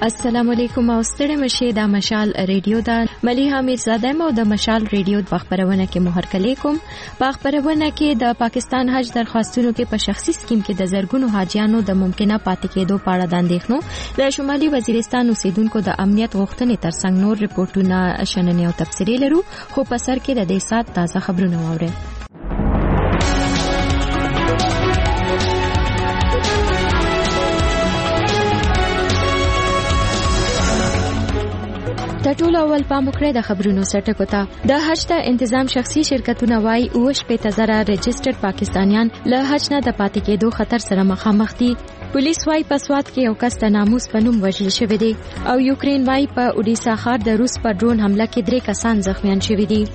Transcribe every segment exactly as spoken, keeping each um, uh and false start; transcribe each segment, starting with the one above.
السلام علیکم او ستړي مشه د مشال ریډیو د ملیحه میرزاده مو د مشال ریډیو په خبرونه کې مهر کلیکم. په خبرونه کې د پاکستان حج درخواستونو کې په شخصي سکیم کې د زرګونو حاجیانو د ممکنه پاتې کېدو په اړه د اندېښنو د شمالي وزیرستان اوسیدونکو د امنیت غوښتنې ترڅنګ نور ریپورتونه شننې او تفسیري لرو، خو په سر کې د دې سات تازه خبرونه واورئ. د ټولو اول پام وکړئ د خبرونو سرټکو ته. د حج ته انتظام شخصي شرکتونه وایي اوه شپېته زره رجسټر پاکستانیان له حج نه د پاتې کېدو خطر سره مخامخ دي. پولیس وایي په سوات کې یو کس د ناموس په نوم وژل شوی دی او یوکرین وایي په اودیسا ښار د روس په ډرون حمله کې درې کسان زخمیان شوي دي.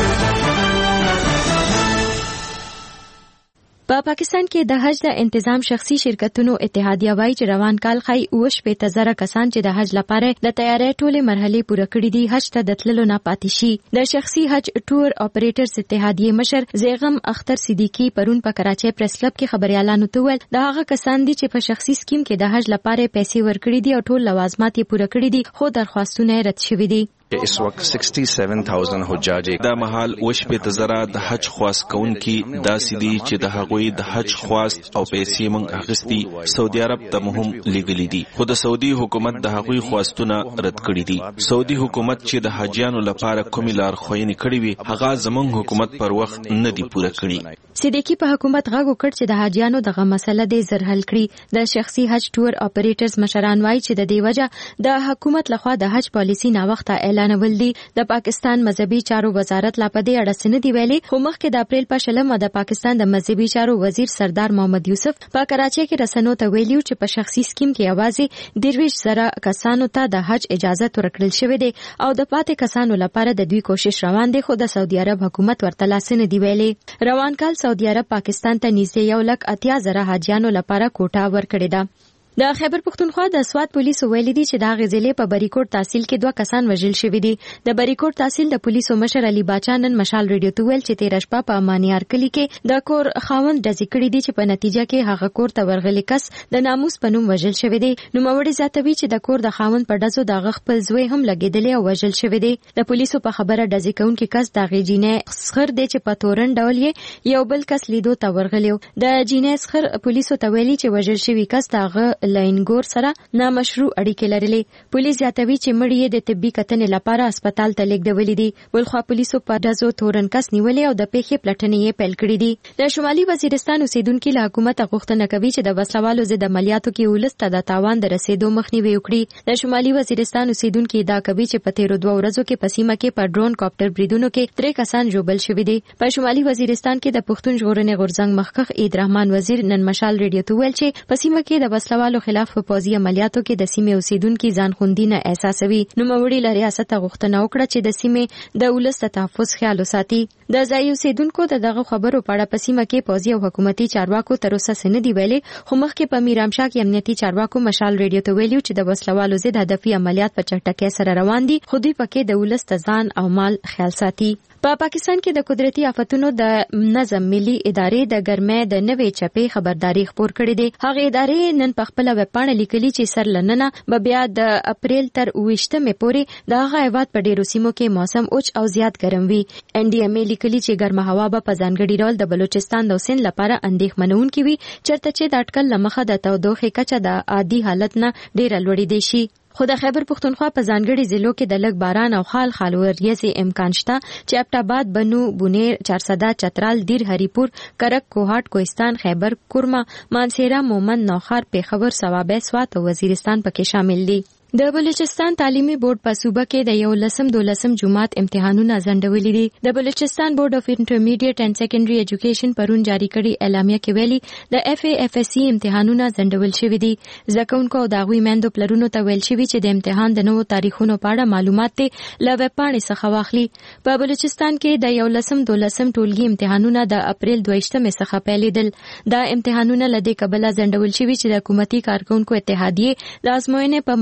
په پا پاکستان کې د حج د انتظام شخصي شرکتونو اتحادیه وایي چې روان کال خای اوه شپېته زره کسان چې د حج لپاره د تیاری ټولې مرحلې پوره کړې دي حج ته د تللو نه پاتې شي. د شخصي حج ټور اپریټرز اتحادیه مشر زیغم اختر صدیقی پرون په کراچۍ پریس کلب کې خبريالانو ته ویل د هغه کسان دي چې په شخصي سکیم کې د حج لپاره پیسې ورکړي دي او ټول لوازمات یې پوره کړي دي خو درخواستونه رد شوي دي. اس وقت سیکسٹی سیون تھاؤزنڈ حجاج دا محال وشپېته زره د حج خواست کوونکي داسې دي چې د هغوی د حج خواست او پیسې موږ اخیستي سعودي عرب ته مهم لیږلي دي، خو د سعودي حکومت د هغوی خواستونه رد کړي دي. سعودي حکومت چې د حاجیانو لپاره کومې لارښوونې کړې وي هغه زموږ حکومت پر وخت نه دي پوره کړي. صدیقی په حکومت غږ وکړ چې د حاجیانو دغه مسله دې زر حل کړي. د شخصي حج ټور اپریټرز مشران وایي چې د دې وجه د حکومت لخوا د حج پالیسی نا وخته اعلانول دي. د پاکستان مذهبي چارو وزارت لا په دې اړه څه نه دی ویلي، خو مخکې د اپریل په شلمه د پاکستان د مذهبي چارو وزیر سردار محمد یوسف په کراچۍ کې رسنیو ته ویلي چې په شخصي سکیم کې یوازې درویش زره کسانو ته د حج اجازه ورکړل شوې ده او د پاتې کسانو لپاره د دوی کوشش روان دي، خو د سعودي عرب حکومت ورته لاس نه دی ویلي. روان کال سعودي عرب پاکستان ته نږدې یو لک اتیا زره حاجیانو لپاره کوټه ورکړې ده. د خیبر پختونخوا د سوات پولیسو ویلي دي چې د غزلې په بریکوټ تحصیل کې دوه کسان وژل شوي دي. د بریکوټ تحصیل د پولیسو مشر علي باچا نن مشال ریډیو ته ویل چې تیر شپه په امانیار کلی کې د کور خاوند ډزې کړي دي چې په نتیجه کې هغه کور ته ورغلی کس د ناموس په نوم وژل شوی دی. نوموړي زیاتوي چې د کور د خاوند په ډزو د خپل زوی هم لګیدلی او وژل شوی دی. د پولیسو په خبره ډزې کوونکي کس د غیجینې سخر دی چې په تورن ډول یې یو بل کس لیدو ته ورغلی. د جینې سخر پولیسو ته ویلي چې وژل شوی کس دغه لاینګور سره نامشروع اړیکې لرلې. پولیس زیاتوي چې مړی یې د طبي کتنې لپاره هسپتال ته لیږدولې دي. ولخوا پولیسو په ډزو تورن کس نیولې او د پیښې پلټنې یې پیل کړې دي. د شمالي وزیرستان اوسیدونکو له حکومت غوښتنه کوي چې د وسلوالو ضد عملیاتو کې ولس ته د تاوان د رسیدو مخنیوي وکړي. د شمالي وزیرستان اوسیدونکو ادعا کوي چې په تیرو دوه ورځو کې په سیمه کې په ډرون کاپټر بریدونو کې درې کسان ژوبل شوي دي. په شمالي وزیرستان کې د پښتون ژغورنې غورځنګ مخکښ عید رحمان وزیر نن مشال ریډیو ته ویل چې په سیمه کې د وسلوالو خلاف په پوځي عملیاتو کې د سیمې اوسیدونکو ځان خوندي نه احساسوي. نوموړي له ریاست غوښتنه وکړه چې د سیمې د ولس تحفظ خیال وساتي. د ځایي اوسیدونکو د دغه خبرو په اړه په سیمه کې پوځي او حکومتي چارواکو تر اوسه څه نه دی ویلي، خو مخکې په میرامشاه کې امنیتي چارواکو مشال ریډیو ته ویلي چې د وسلوالو ضد هدفي عملیات په چټکۍ سره روان دي، خو دوی پکې د ولس ته ځان او مال خیال ساتي. په پا پاکستان کې د قدرتي آفتونو د نظم ملي ادارې د ګرمۍ د نوې چپې خبرداري خپور کړې ده. هغه ادارې نن په خپل ویب پاڼه لیکلي چې سر لننه به بیا د اپریل تر اوویشتمې پورې د هغه هیواد په ډیرو سیمو کې موسم اوچ او زیات ګرم وي. ان ډي ام لیکلي چې ګرمه هوا به په ځانګړي ډول د بلوچستان او سند لپاره اندېښمنونکې وي، چېرته چې د اټکل لمخه د تودوخې کچه د عادي حالت نه ډیره لوړې دی شي. خو د خیبر پختونخوا په ځانګړي ضلعو کې د لږ باران او خال خال وریځې امکان شته چې ابټاباد، بنو، بونیر، چارسده، چترال، دیر، هریپور، کرک، کوهاټ، کوهستان، خیبر، کورما، مانسیرا، مومند، نوخار، پیښور، سوابه، سوات او وزیرستان پکې شامل دي. د بلوچستان تعلیمي بورډ په صوبه کې د یو لسم دولسم جماعت امتحانونه ځنډولي دي. د بلوچستان بورډ اف انټرمیډیټ اینڈ سیکنډري ایجوکیشن پرون جاری کړي اعلامیه کې ویلي د اف ای اف اس سی امتحانونه ځنډول شوي دي. زده کوونکو او د هغوی میندو پلرونو ته ویل شوي چې د امتحان د نوو تاریخونو په اړه معلومات یې له ویب پاڼې څخه واخلي. په بلوچستان کې د یو لسم دولسم ټولګي امتحانونه د اپریل دویشتمې څخه پیلېدل. دا امتحانونه له دې کبله ځنډول شوي چې د حکومتي کارکونکو اتحادیې د ازموینې په مرکزونو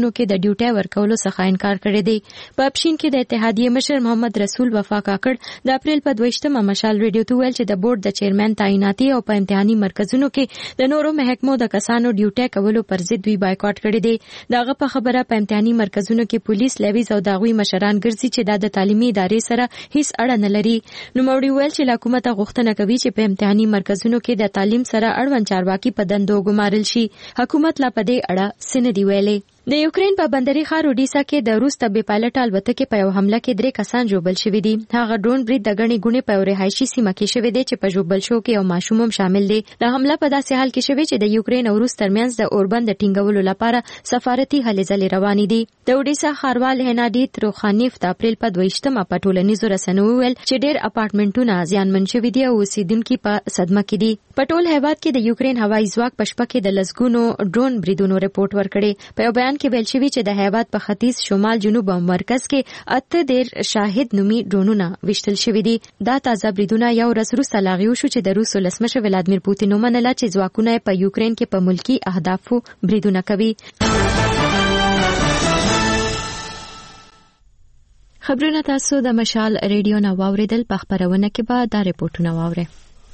مرکزونو کې د ډیوټي ورکولو څخه انکار کړی دی. په اپشین کې د اتحادیې مشر محمد رسول وفا کاکړ د اپریل په دویشتمه مشال ریډیو ته ویل چې د بورډ د چیرمن تعیناتي او په امتحاني مرکزونو کې د نورو محکمو د کسانو ډیوټي کولو پر ضد دوی بایکاټ کړی دی. دغه په خبره په امتحاني مرکزونو کې پولیس لیویز او داغوي مشران ګرځي چې د تعلیمي ادارې سره هیڅ اړه نه لري. نو موري ویل چې حکومت غوښتنه کوي چې په امتحاني مرکزونو کې د تعلیم سره اړوند چارواکي په دندو ګمارل شي. حکومت لا په دې اړه څه نه دی ویلي. د یوکرين په بندري ښار اودیسا کې د روس طبي پایلټ الوتکې په یو حمله کې درې کسان ژوبل شوي دي. هغه ډرون برید د غني ګونې په رهایشي سیمه کې شوی دی چې په ژوبل شو کې یو ماشوم هم شامل دی. د حمله په داسې حال کې شوی چې د یوکرين او روس ترمنځ د اوربند ټینګولو لپاره سفارتي هلې ځلې روانې دي. د اودیسا ښاروال هنادي تروخانیف د اپریل په دویشتمه په ټولنیزو رسنیو ویل چې ډېر اپارټمنټونه زیانمن شوي دي او اوسیدونکو په صدمه کې دي. په ټول هیواد کې د یوکرين هوایي ځواک په شپه کې د لسګونو ډرون بریدونو رپورټ ورکړي. په یو بیان کې ویل شوی چې د هیواد په ختیځ شمال جنوب او مرکز کې اته ډیر شاهد نومي ډرونونه وشتل شوي دي. دا تازه بریدونه یو ورځ وروسته لاغیو شو چې د روس ولسمشر ولادمیر پوتین ومنله چې ځواکونه په یوکرين کې په ملکی اهدافو بریدونه کوي. خبرونه تاسو د مشال ریډیو نه واوریدل. په خبرونه کې به دا ریپورتونه واورئ.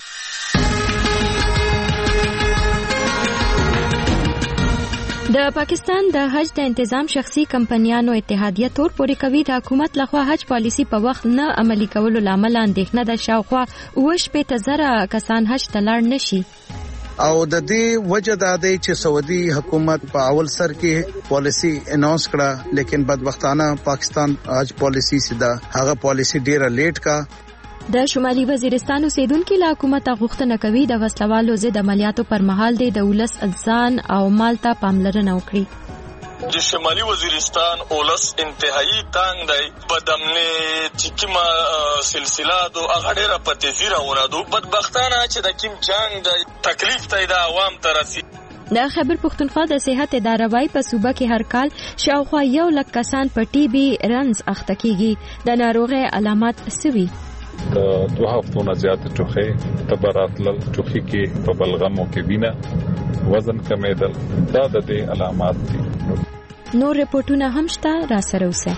د پاکستان د حج د تنظیم شخصي کمپنیانو اتحادیه تور پورې کوي د حکومت لخوا حج پالیسی په وخت نه عملي کولو لامل اندېښنه ده شاوخوا اوه شپېته زره کسان حج ته لاړ نشي. او د دې وجه دا دی چې سعودي حکومت په اول سر کې پالیسی اناونس کړه، لیکن بدبختانه پاکستان حج پالیسی سیده هغه پالیسی ډیره لیټ کا. د شمالي وزیرستان اوسیدونکو له حکومت غوښتنه کوي د وسلوالو ضد عملیاتو پر مهال د ولس ځان او مال ته پاملرنه وکړي. د شمالي وزیرستان اولس انتهایی تنگ دی. بدامنه چې کومه سلسله دو هغه ډیره په تیزی روانه دو. بدبختانه چې د کوم جنگ د تکلیف ته د عوام ته رسي. د خیبر پختونخوا د صحت اداره وايي په صوبه کې هر کال شاوخوا یو لک کسان په ټي بي رنز اخته کیږي. د ناروغي علامات سوي د دوه هفتو نه زیات ټوخي، تبراتل ټوخي کې په بلغمو کې وینه، وزن کمیدل، دا د دې علامات دي. نور ریپورتونه هم شته، را سره اوسئ.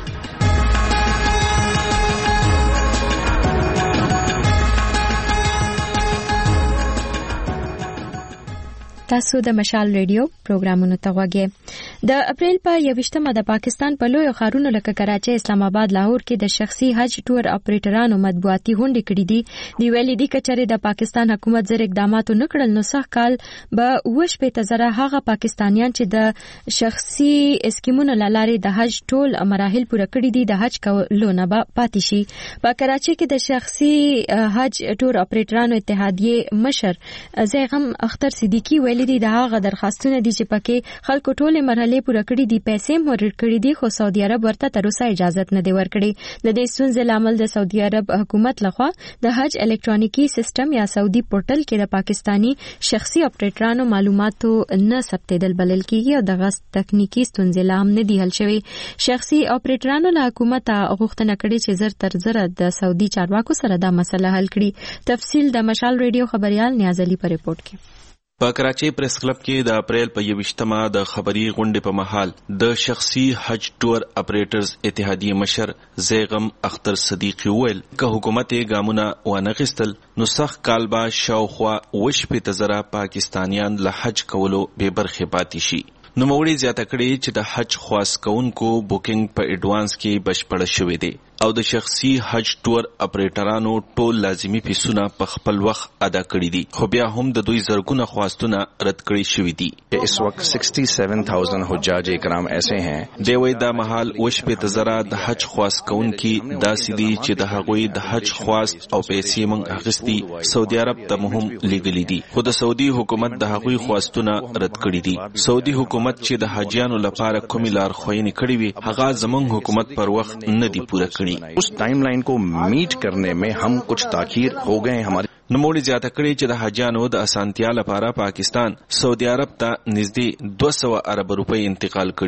تاسو د مشال ریډیو پروګرامونو ته غوږی. د اپریل په یوشتمه د پاکستان په لوی ښارونو لکه کراچۍ، اسلام آباد، لاهور کې د شخصي حج ټور اپریټرانو مطبوعاتي غونډې کړې دي. دی ویلي دي کچره د پاکستان حکومت زر اقدامات نه کړل نو سخت کال به اوه شپېته زره هغه پاکستانیان چې د شخصي اسکیمونو لارې د حج ټول مراحل پوره کړی دي د حج کولو نه پاتې شي. په کراچۍ کې د شخصي حج ټور اپریټرانو اتحادیې مشر زیغم اختر صدیقی ویلي دي د هغه درخواستونه دي چې پکې خلکو ټول مرحله پوره کړې دي، پیسې هم ورکړې کړې دي، خو سعودي عرب ورته تر اوسه اجازه نه دی ورکړې. د دې ستونزې لامل د سعودي عرب حکومت لخوا د حج الکترونیکی سیستم یا سعودي پورټل کې د پاکستانی شخصي اپریټرانو معلوماتو نه ثبتېدل بلل کېږي او دغه تکنیکی ستونزې لا هم نه دي حل شوي. شخصي اپریټرانو له حکومت غوښتنه کړې چې زر تر زر د سعودي چارواکو سره دا مسله حل کړي. تفصیل د مشال ریډیو خبريال نیاز علي په ریپورت کې. په کراچۍ پریس کلب کې د اپریل په یوشتمه د خبري غونډې په محل د شخصي حج ټور اپریټرز اتحادیې مشر زیغم اختر صدیقی ویل که حکومت ګامونه وانغستل نو سخت کال با شاوخوا وش په تزرا پاکستانیان له حج کولو به برخه پاتې شي. نو موړي زیاته کړي چې د حج خواص کونکو بوکینګ په اډوانس کې بشپړ شوی دی او د شخصي حج ټور اپریټرانو ټول لازمی فیسونه په خپل وخت ادا کړی دي، خو بیا هم د دوی زرګونه خواستونه رد کړی شوی دي. اس وقت سڑسٹھ ہزار حجاج کرام ایسے ہیں دوی دا محال وش په تزرا د حج خواص کونکي داسې دي چې د هغوی د حج خواست او پیسې مونږ اخیستي سعودي عرب ته هم لیږلي دي، خو د سعودي حکومت د هغوی خواستونه رد کړی دي. سعودي حکومت چې د حاجیانو لپاره کومې لارښوونې کړې وي هغه زمونږ حکومت پر وخت نه دی پوره کړی. اس ٹائم لائن کو میٹ کرنے میں ہم کچھ تاخیر ہو گئے ہیں. ہماری نوموړي زیاته کړي چې د حاجیانو د اسانتیا لپاره پاکستان سعودي عرب ته نږدې دوه سوه ارب روپۍ انتقال کړي دي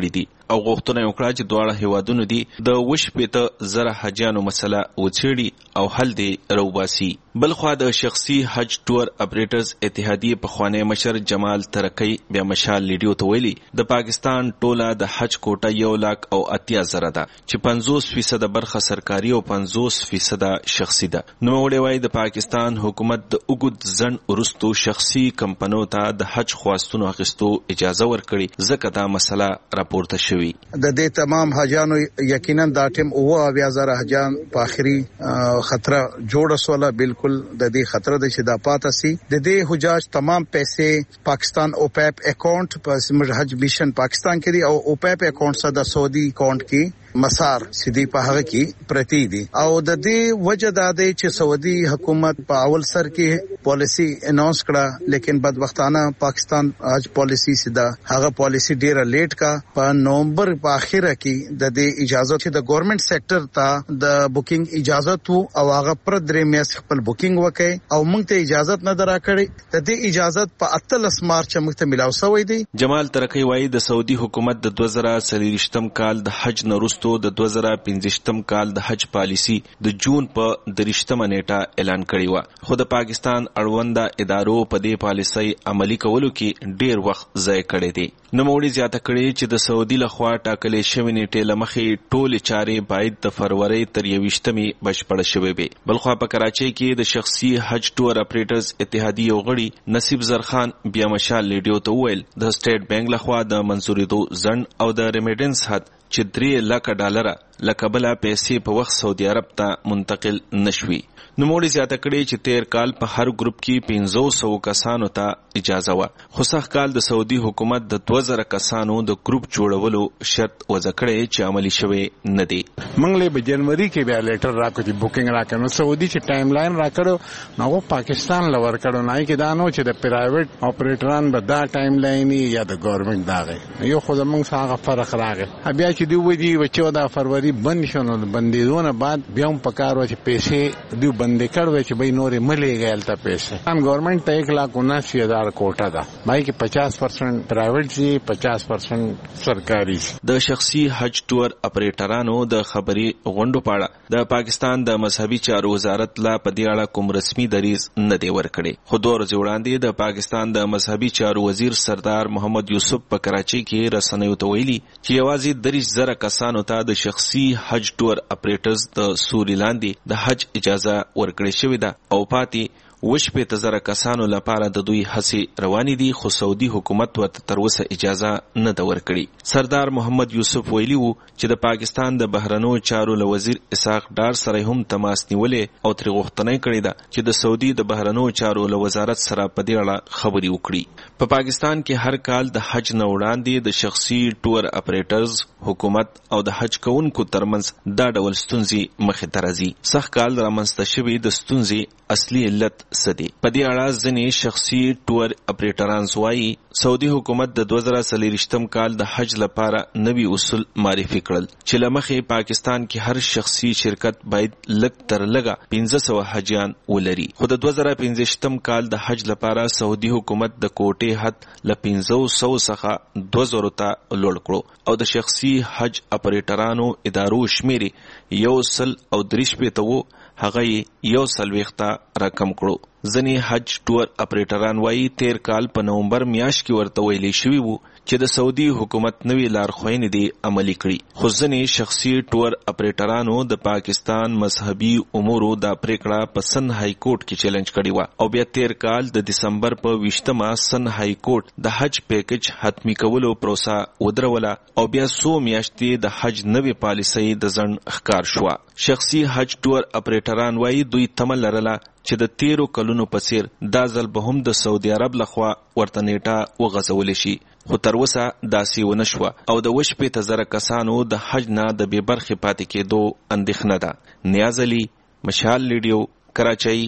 او غوښتنه وکړه چې دواړه هیوادونو دي د وشپېته زره حاجیانو مسله وڅېړي او حل دې روباسي. بلخوا د شخصي حج ټور اپریټرز اتحادیې پخوانی مشر جمال ترکی بیا مشال لیډیو ته ویلي د پاکستان ټوله د حج کوټه یو لاک او اتیا زره ده چې پنځوس فیصد برخه سرکاري او پنځوس فیصد شخصي ده. نوموړي وایي د پاکستان حکومت د اوږد ځنډ وروستو شخصي کمپنو ته د حج خواستونو اخیستو اجازه ورکړي ځکه دا مسله راپورته شوې. د دې تمام حاجانو یقینا دا ټیم اوه اویا زره حاجان په اخري خطر جوړ سوله بالکل د دې خطر د چې دا پاته سي. د دې حجاج تمام پیسې پاکستان اوپیپ اکاؤنٹ په حج میشن پاکستان کې دي او اوپیپ اکاؤنٹ سره د سعودي اکاؤنٹ کې مسار سیدی په هغه کې پرتی دي او د دې وجه دا دی چې سعودي حکومت په اول سر کې پالیسی اناونس کړه لیکن بدبختانه پاکستان اج پالیسی سیدا هغه پالیسی ډیره لیټ کا په نومبر په اخره کې د دې اجازه چې د ګورنمنت سېکټر ته د بوکینګ اجازه تو او هغه پر درې میاشتې خپل بوکینګ وکړي او موږ ته اجازه نه دراکړي. د دې اجازه په اتلس مارچ موږ ته ملاو شوې دي. جمال ترکی وایي د سعودي حکومت د دوه زره څلوېښتم کال د حج نورست د دوه زره پنځوستم کال د حج پالیسی د جون په دریشتمه نیټه اعلان کړی و خو د پاکستان اړونده ادارو په دې پالیسی عملی کولو کې ډیر وخت ضایع کړی دی. نوموړي زیاته کړې چې د سعودي لخوا ټاکلې شوې نیټې له مخې ټولې چارې باید د فروری تر یوویشتمې بشپړه شوې وي. بلخوا په کراچۍ کې د شخصي حج ټور اپریټرز اتحادیې غړي نصیب زرخان بیا مشال لیډیو ته وویل د سټیټ بانک لخوا د منظورېدو ځنډ او د ریمیډنس حد چې درې لکه ډالره لکه بله پیسې په وخت سعودي عرب ته منتقل نشوي. نوموړي زیاته کړې چې تیر کال په هر ګروپ کې پنځه سوه کسانو ته اجازه وه خو سږ کال د سعودي حکومت د دوه زره کسانو د ګروپ جوړولو شرط وضع کړی چې عملي شوی نه دی. موږ له په جنوري کې بیا لیټر راکړو چې بوکینګ راکړو نو سعودي چې ټایم لاین راکړو نو پاکستان لور کړو نه کې دا نو چې د پرایویټ اپریټران به دا ټایم لاین یا د ګورنمنت داغه یو خو زمونږ څخه فرق راغی. بیا چې دی وې دی چودہ فروری بند شونه بندیدونه بعد بیا هم پکار و چې پیسې دی بندې کړو چې به نورې ملي غیلته پیسې ان ګورنمنت ته ایک لاکھ اناسی ہزار کوټه ده بای کې پچاس پرسنٹ پرایویټ سي پچاس پرسنٹ سرکاري. د شخصي حج ټور اپریټرانو د خبري غونډو پاړه د پاکستان د مذهبي چارو وزارت لا په دې اړه کوم رسمي دریز نه دی ورکړي خو دوه ورځې وړاندې د پاکستان د مذهبي چارو وزیر سردار محمد یوسف په کراچۍ کې رسنیو ته ویلي چې یوازې دریش زره کسانو ته د شخصي حج ټور اپریټرز د سوري لاندې د حج اجازه ورکړې شوې ده او پاتې وشپېته زره کسانو لپاره د دوی هڅې روانې دي خو سعودي حکومت ورته تر اوسه اجازه نه ده ورکړې. سردار محمد یوسف ویلي وو چې د پاکستان د بهرنیو چارو له وزیر اسحاق ډار سره هم تماس نیولې او ترې غوښتنه کړې ده چې د سعودي د بهرنیو چارو له وزارت سره په دې اړه خبرې وکړي. په پاکستان کې هر کال د حج نه وړاندې د شخصي ټور اپریټرز حکومت او د حج کوونکو ترمنځ دا ډول ستونزې مخې ته راځي. سږ کال رامنځته شوې د ستونزې اصلي علت سدي په دې اړه ځینې شخصي ټور اپریټران وایي سعودي حکومت د دوه زره څلوېښتم کال د حج لپاره نوي اصول معرفي کړل چې له مخې پاکستان کې هر شخصي شرکت باید لږ تر لږه پنځه سوه حجیان ولري خو د دوه زره پنځویشتم کال د حج لپاره سعودي حکومت د کوټې حد له پنځه سوو څخه دوه زرو ته لوړ کړو او د شخصي حج اپریټرانو ادارو شمیر یو سل او درې شپېته وو هغه یو څلوېښت رقم کړو. ځینې حج ټور اپریټران وایي تیر کال په نومبر میاشت کې ورته ویلي شوي وو چې د سعودي حکومت نوې لارښوونې دي عملي کړي خو ځینې شخصي ټور اپریټرانو د پاکستان مذهبي امورو دا پریکړه په سن های کورټ کې چیلنج کړې وه او بیا تیر کال د دسمبر په ویشتمه سن های کورټ د حج پیکج حتمی کولو پروسه ودروله او بیا څو میاشتې د حج نوې پالیسۍ د ځنډ ښکار شوه. شخصي حج ټور اپریټران وایي دوی تمه لرله چې د تیرو کلونو په څیر دا ځل به هم د سعودي عرب لخوا ورته نیټه وغځولی شي خو تر اوسه داسې ونه شوه او د وشپېته زره کسانو د حج نه د بې برخې پاتې کېدو اندېښنه ده. نیاز علي، مشال لیډیو، کراچۍ.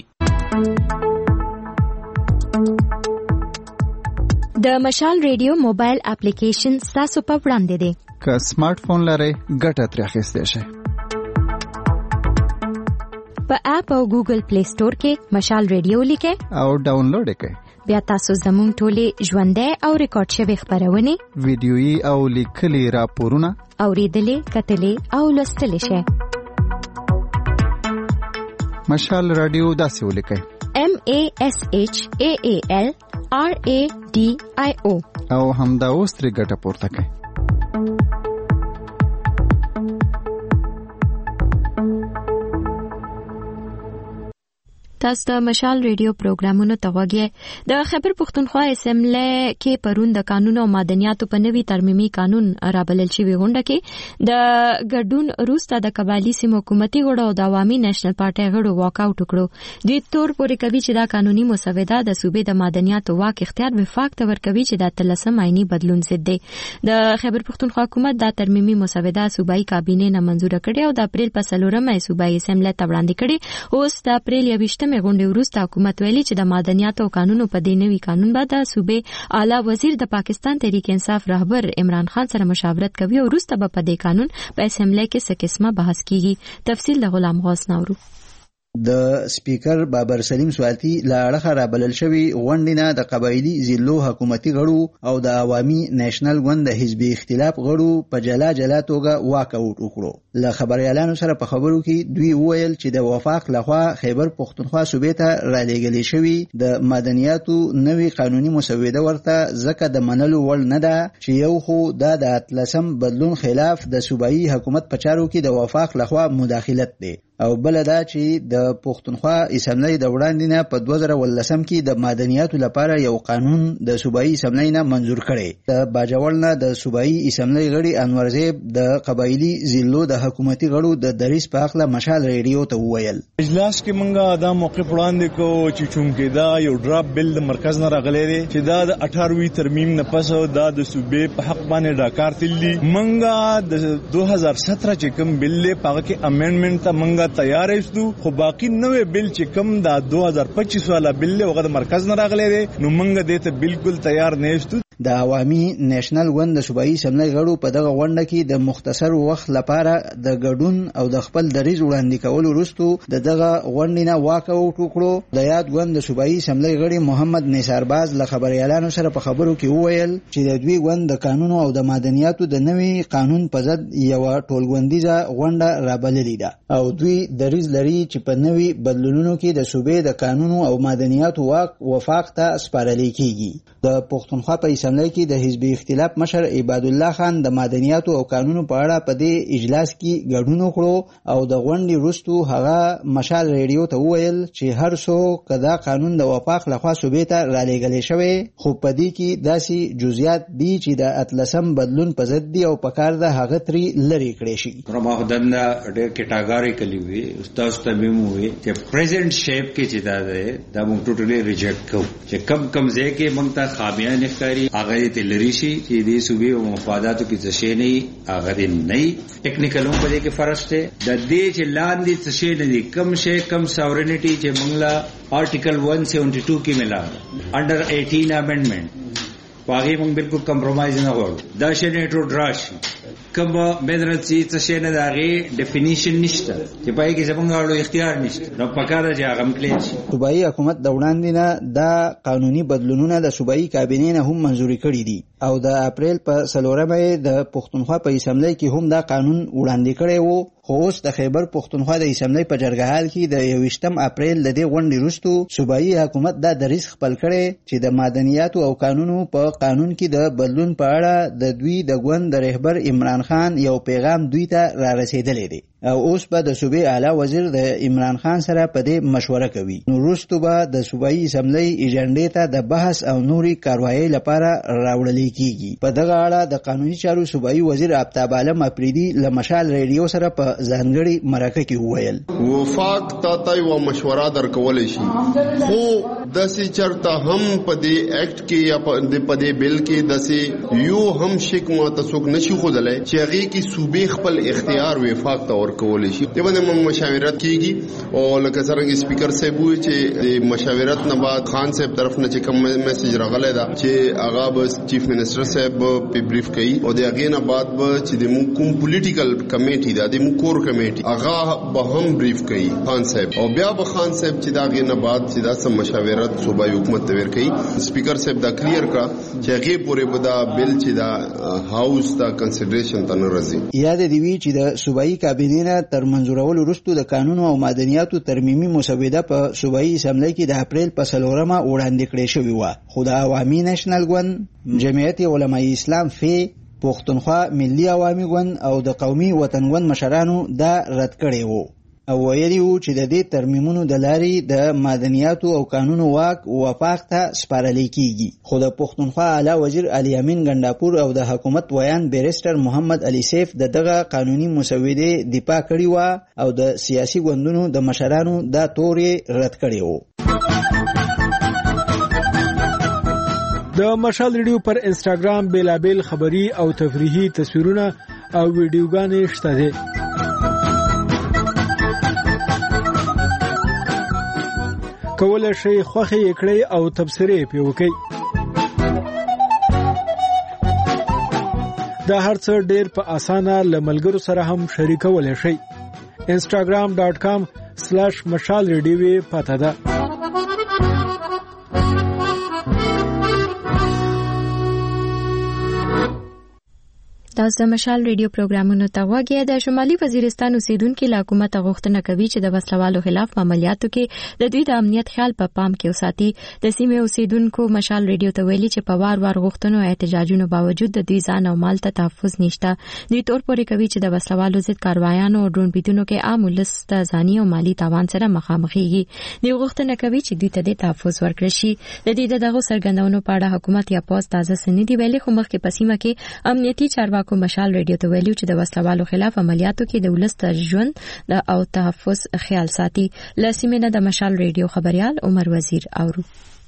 د مشال ریډیو موبایل اپلیکیشن ستاسو په وړاندې دی. که سمارټ فون لرئ ګټه ترې اخیستی شئ. په اپ په ګوګل پلی سٹور کې مشال ریډیو لیکئ او ډاونلوډ کړئ. بیا تاسو زموږ ټولې ژوندۍ او ریکارډ شوي خپرونې ویډیويي او لیکلي راپورونه اورېدلې کتلې او لوستلی شئ. مشال رادیو داسې ولیکئ: M A S H A A L R A D I O او همدا اوس ترې ګټه پورته کړئ. تاسو د مشال ریډیو پروګرامونو ته غوږی. د خیبر پښتونخوا اسمبلی کې پرون د قانون او معدنیاتو په نوي ترمیمي قانون رابلل شوی غونډه کې د ګډون وروسته د قبایلي سیمو حکومتي غړو او د عوامي نېشنل پارټي غړو واک آوټ وکړو. دوی تور پورې کوي چې دا قانوني مسوده د صوبې د معدنیاتو واک اختیار وفاق ته ورکوي چې د اتلسم آئینی بدلون ضد دی. د خیبر پښتونخوا حکومت دا ترمیمي مسوده صوبایي کابینې نه منزور کړې او د اپریل په څلورمه صوبایي اسمبلی ته وړاندې کړې. اوس د اپریل یوویشتمه غونډې وروسته حکومت ویلي چې د معدنیاتو او قانونو په دې نوي قانون به د صوبې اعلی وزیر د پاکستان تحریک انصاف رهبر عمران خان سره مشاورت کوي او وروسته به په دې قانون په اسمبلی کې څه قسمه بحث کیږي. تفصیل د غلام غوث نورو. د سپیکر بابر سلیم سوالتی لاړه رابلل شوی غونډینه د قبایلی ضلعو حکومتي غړو او د عوامي نېشنل ګوند د حزبي اختلاف غړو په جلا جلا توګه واک آوټ وکړو. له خبريالانو سره په خبرو کې دوی وویل چې د وفاق لخوا خیبر پښتونخوا صوبې ته را لېږل شوی د مدنیاتو نوي قانوني مسوده ورته ځکه د منلو وړ نه ده چې یو خو دا د اتلسم بدلون خلاف د صوبایي حکومت په چارو کې د وفاق لخوا مداخلت دی او بل دا چې د پښتونخوا اسمبلی د وړاندې نه په دوه زره ولسم کې د مدنیاتو لپاره یو قانون د صوبایي اسمبلی نه منزور کړي. د باجوړ نه د صوبایي اسمبلی غړي انور زیب د قبایلی ضلعو د حکومتي غړو د دریس په اړه مشال ریډیو ته وویل: اجلاس کې مونږه دا موقف وړاندې کوو چې چونکې دا یو ډراپ بل د مرکز نه راغلی دی چې دا د اٹھاروي ترمیم نه پس دا د صوبې په حق باندې ډاکار تللی. مونږه د دوه هزار ستره چې کوم بل له پاګه کې امندمنت ته مونږه تیار یو، خو باقی نوې بل چې کم دا دوه هزار پچیس والا بل له وغه د مرکز نه راغلی دی نو مونږ دې ته بالکل تیار نه یو. د عوامي نېشنل ګوند د صوبایي اسمبلی غړو په دغه غونډه کې د مختصر وخت لپاره د ګډون او د خپل دریځ وړاندې کولو وروسته د دغه غونډې نه واک آوټ وکړو. د یاد ګوند د صوبایي اسمبلی غړي محمد نثارباز له خبريالانو سره په خبرو کې وویل چې د دوی ګوند د قانونو او د مدنیاتو د نوي قانون په ضد یو ټولګوندیزه غونډه رابللې ده او دوی دریځ لري چې په نوي بدلونونو کې د صوبې د قانونو او مدنیاتو واک وفاق ته سپارل کیږي. د پښتونخوا په اسمبلی کې د حزبي اختلاف مشر عباد الله خان د مدنیاتو او قانونو په اړه په دې اجلاس کې ګډون وکړو او د غونډې وروسته هغه مشال ریډیو ته وویل چې هر څوک کدا قانون د وفاق لخوا صوبې ته را لېږل شوی خو په دې کې داسې جزئیات دي چې د اتلسم بدلون په ضد دي او په کار د هغه تری لري کړی شي. رمضان ډېر کټاګاری کلی وي استاد ته به مو وي چې پریزنٹ شیپ کې چې دا ده دا موږ ټوټلی ریجیکټ کوو چې کم کم ځای کې موږ ته خامیان ښکاري هغه ته لري شي چې دې صوبې او مفاداتو کې څه شي نه هغه دې نه ټیکنیکل هم په دې کې فرق شته د دې چې لاندې څه شي نه دي کم شي کم ساورنټی چې موږ لا آرټیکل one seventy-two کې ملا انډر eighteen امندمنت واغې موږ بالکل کمپرمایز نه غواړو. دا شی نه ټو دراش کوم مدرسې څه شي نه داغه ډیفینیشن نشته چې پای کې زمونږ اړو اختیار نشته نو پکاره چې هغه مکلې شي. صوبایي حکومت د وړاندې نه دا قانوني بدلونونه د صوبایي کابینې نه هم منزوري کړي دي او د اپریل په څلورمه د پښتونخوا په اسمبلی کې هم دا قانون وړاندې کړی وو. خو اوس د خیبر پښتونخوا د اسمبلی په جرګهال کې د یوویشتم اپریل د دې غونډې وروسته صوبایي حکومت دا دریځ خپل کړی چې د مدنیاتو او قانونو په قانون کې د بدلون په اړه د دوی د ګوند د رهبر عمران خان یو پیغام دوی ته را رسیدلی دی او اوس به د صوبې اعلی وزیر د عمران خان سره په دې مشوره کوي. نو وروسته به د صوبایي اسمبلی ایجنډې ته د بحث او نوري کاروایي لپاره راوړل کیږي. په دغه اړه د قانوني چارو صوبایي وزیر آفتاب عالم اپریدي له مشال ریډیو سره په ځانګړي مرکه کې وویل: وفاق ته تای و مشوره درکول شي خو داسې چرته هم په دې اکټ کې یا په دې بل کې داسې یو هم شک ما تاسو نشي خودلای چې هغه کې صوبې خپل اختیار وفاق ته ورکړي ورکول شي د باندې مشاورت کیږي او لکه څنګه سپیکر صاحب وی چې د مشاورت نه بعد خان صاحب طرف نه چې کوم میسج راغلی دا چې هغه بس چیف منسٹر صاحب په بریف کوي او د هغه نه بعد به چې د مو کوم پولیټیکل کمیټي دا د مو کور کمیټي هغه به هم بریف کوي خان صاحب او بیا به خان صاحب چې دا هغه نه بعد چې دا سم مشاورت صوبایي حکومت ته ورکړي سپیکر صاحب دا کلیر کا چې هغه پورې بدا بل چې دا هاوس دا کنسیډریشن ته نه راځي. یاد دی وی چې د صوبایي کابینه تر منځورولو وروسته د قانون او مدنیاتو ترمیمي مسوده په صوبایي اسمبلی کې د اپریل په څلورمه وړاندې کړې شوې و، خو د عوامي نېشنل ګوند، جمعیت علماء اسلام فی، پښتونخوا ملي عوامي ګوند او د قومي وطن ګوند مشرانو دا رد کړی وو او ویلي وو چې د دې ترمیمونو د لارې د مدنیاتو او قانونو واک وفاق ته سپارل کیږي. خو د پښتونخوا اعلی وزیر علي امین ګنداپور او د حکومت ویان بیرسټر محمد علي سیف د دغه قانوني مسودې دفاع کړې و او د سیاسي ګوندونو د مشرانو دا تورې رد کړی وو. د مشال ریډیو پر انسټاګرام بیلابیل خبری او تفریحي تصویرونه او ویډیوګانې شته دي. کولای شئ خوښه یې کړئ او تبصرې پې وکړئ. دا هر څه ډېر په اسانه له ملګرو سره هم شریکولی شئ. انسټاګرام ډاټ کام سلاش مشال ریډیو پته ده. تاسو د مشال ریډیو پروګرامونو ته وګورئ. د شمالي وزیرستان اوسیدونکو له حکومت غوښتنه کوي چې د وسلوالو خلاف عملیاتو کې د دوی د امنیت خیال په پام کې وساتي. د سیمې اوسیدونکو مشال ریډیو ته ویلي چې په وار وار غوښتنو او احتجاجونو باوجود د دوی ځان او مال ته تحفظ نشته. دوی تور پورې کوي چې د وسلوالو ضد کاروایانو او ډرون بریدونو کې عام ولس د ځاني او مالی تاوان سره مخامخېږي. دوی غوښتنه کوي چې دوی ته د تحفظ ورکړي شي. د دې دغه سرګندونو په اړه حکومت یا پوز تازه سندې ویلي، خو مخکې په سیمه کې امنیتي چارواکو کو مشال ریډیو ته ویلو چې د وسلوالو خلاف عملیاتو کې د ولس د ژوند د او تحفظ خیال ساتي. لاسمه نه د مشال ریډیو خبريال عمر وزیر اورو.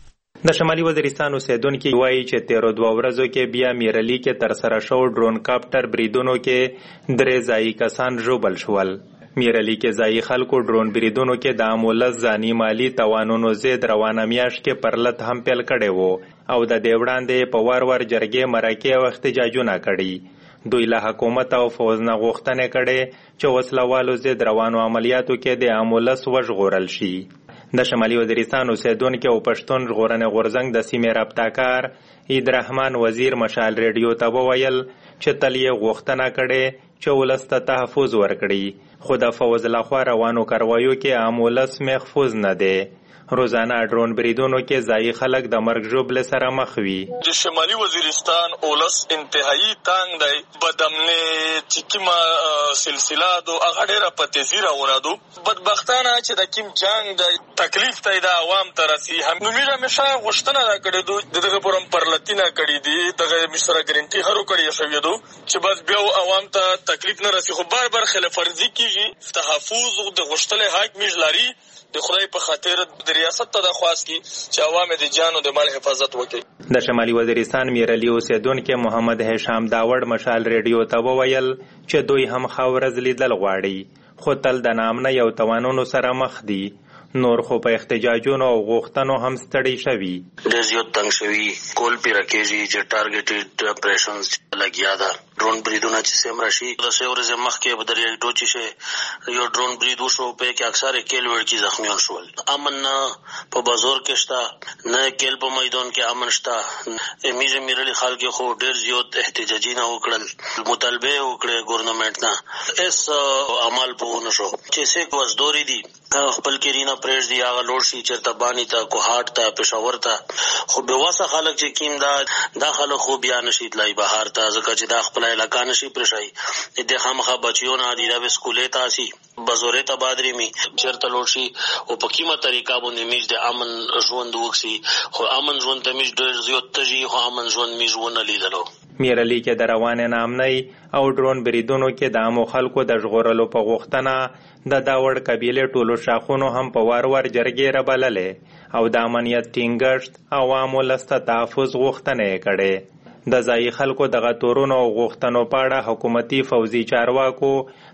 د شمالي وزیرستان اوسیدونکو وایي چې تیرو دوه ورځو کې بیا میرلی کې تر سره شو ډرون کاپټر بریدونو کې درې ځایي کسان ژوبل شول. میرلی کې ځایي خلکو ډرون بریدونو کې د امولس ځاني مالی توانونو زید روانه میاشت کې پرلط هم پیل کړي وو او د دې وړاندې په وار وار جرګې مرکې او احتجاجونه کړي. دوی له حکومت او فوز نه غوښتنه کړي چې وسلوالو زید روانو عملیاتو کې د امولس وژغورل شي. د شمالي وزیرستان اوسیدونکو او پښتون ژغورنې غورځنګ د سیمې رابطه‌کار عیدرحمان وزیر مشال ریډیو ته وویل چې تل یې غوښتنه کړي چې ولس ته تحفظ ورکړي، خو د فوز لخوا روانو کاروایو کې عام ولس محفوظ نه دی. روزانه ډرون بریدونو کې ځایي خلک د مرګ ژوبل سره مخ وي. د شمالي وزیرستان اولس انتهایی تنگ دی. بدامنه چې کیما سلسله دو هغه ډېره په تیزی راوړادو. بدبختانه چې د کیم جنگ د تکلیف ته د عوام ترسي هم نو میرا مشه غشتنه را کړی دو دغه پرم پرلتینه کړی دی دغه مشره ګرانټي هرو کړی شوی دو چې بس بیا عوام ته تکلیف نه رسي. خو بار بار خلاف ورزي کیږي. تحفظ د غشتل حق میجلاري د خدای په خاطر د ریاست ته د خواست کی چې عوام د جان او د مال حفاظت وکړي. د شمالي وزیرستان میرلی اوسیدونکو محمد هشام داوړ مشال ریډیو ته وویل چې دوی هم خاورز لیدل غواړي، خو تل د نامنه یو توانونو سره مخ دي. نور خو په احتجاجونو او غوښتنو هم ستړي شوي. ډېر زیات تنګ شوي، کول پې راکېږي چې ټارګېټډ اپریشنز لګیا ده. ډرون بریدونه چې سیم راشي د څو ورځې مخکې به درې ډو چې شي یو ډرون برید وشو په کې اکثر کېل وړکي زخمیان شول. امن نه په بازار کې شته نه کېل په میدان کې امن شته. میزه میرلی خلک خو ډېر زیات احتجاجونه وکړل، مطالبه وکړه ګورنمنت نه اس عمل په ونه شو چې څه وزدوري دي خپل کېرینه پریز دی هغه لوړ شي چرته بانی ته کوهاټ ته پېښور ته. خو به واسه خلک چې کیم دا دا خلک خو بیا نشي تلای بهر ته ځکه چې دا خپل علاقه نشي پرشای. د خامخا بچیونه دی دا به سکولې ته سي بازورې ته بادري می چرته لوړ شي او په کیمه طریقه باندې میج د امن ژوند وکسي. خو امن ژوند ته میج ډېر زیات تجي خو امن ژوند میج ونه لیدلو. میرلی کې د روانه نامنۍ او ډرون بریدونو کې د عامو خلکو د ژغورلو په غوښتنه د داوړ قبیله ټولو شاخونو هم په وار وار جرګې رابللې او د امنیت ټینګښت عوامو لسته تحفظ غوښتنه یې کړې. د ځایي خلکو دغه تورونو او غوښتنو په اړه حکومتي فوزي چارواکو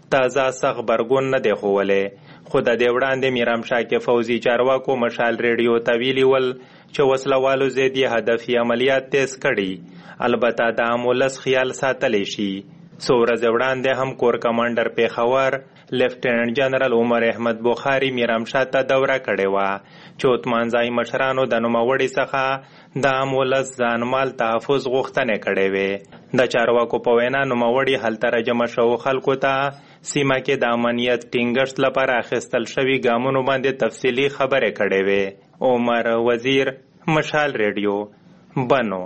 تازه سخت غبرګون نه دی ښوولی، خو د دې وړاندې میرام شاه کې فوزي چارواکو مشال ریډیو ته ویلي ول چې وسلوالو ضد یې هدفي عملیات تیز کړي، البته د عام ولس خیال ساتلی شي. څو ورځې وړاندې هم کور کمانډر پیښور لیفټیننټ جنرال عمر احمد بخاري میرام شاه ته دوره کړې وه چې عثمانزای مشرانو د نوموړي څخه د عام ولس ځانمال تحفظ غوښتنې کړې وې. د چارواکو په وینا نوموړي هلته راجمع شوو خلکو ته سیمه کې د امنیت ټینګښت لپاره اخیستل شوي ګامونو باندې تفصیلي خبرې کړې وې. عمر وزیر، مشال ریډیو، بنو.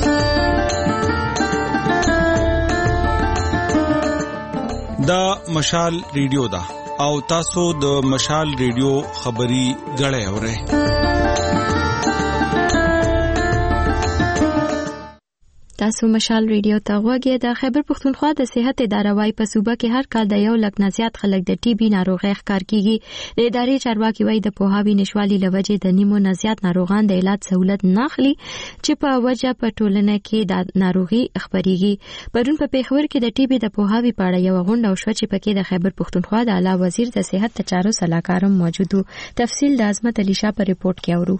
دا مشال ریډیو دا او تاسو د مشال ریډیو خبري غړې اورئ. تاسو مشال ریډیو ته غوږی. د خیبر پښتونخوا د صحت اداره وايي په صوبه کې هر کال د یو لک نه زیات خلک د ټي بي ناروغۍ ښکار کیږي. د ادارې چارواکي وايي د پوهاوي نشوالي لوجې د نیمو نه زیات ناروغان د علاج سہولت نه اخلي چې په وجه په ټولنه کې د ناروغي خبريږي. پرون په پیښور کې د ټي بي د پوهاوي په اړه یو غونډه وشوه چې پکې د خیبر پښتونخوا د اعلی وزیر د صحت د چارو سلاکار موجود وو. تفصیل د عظمت علي شاه په ریپورت کې اورو.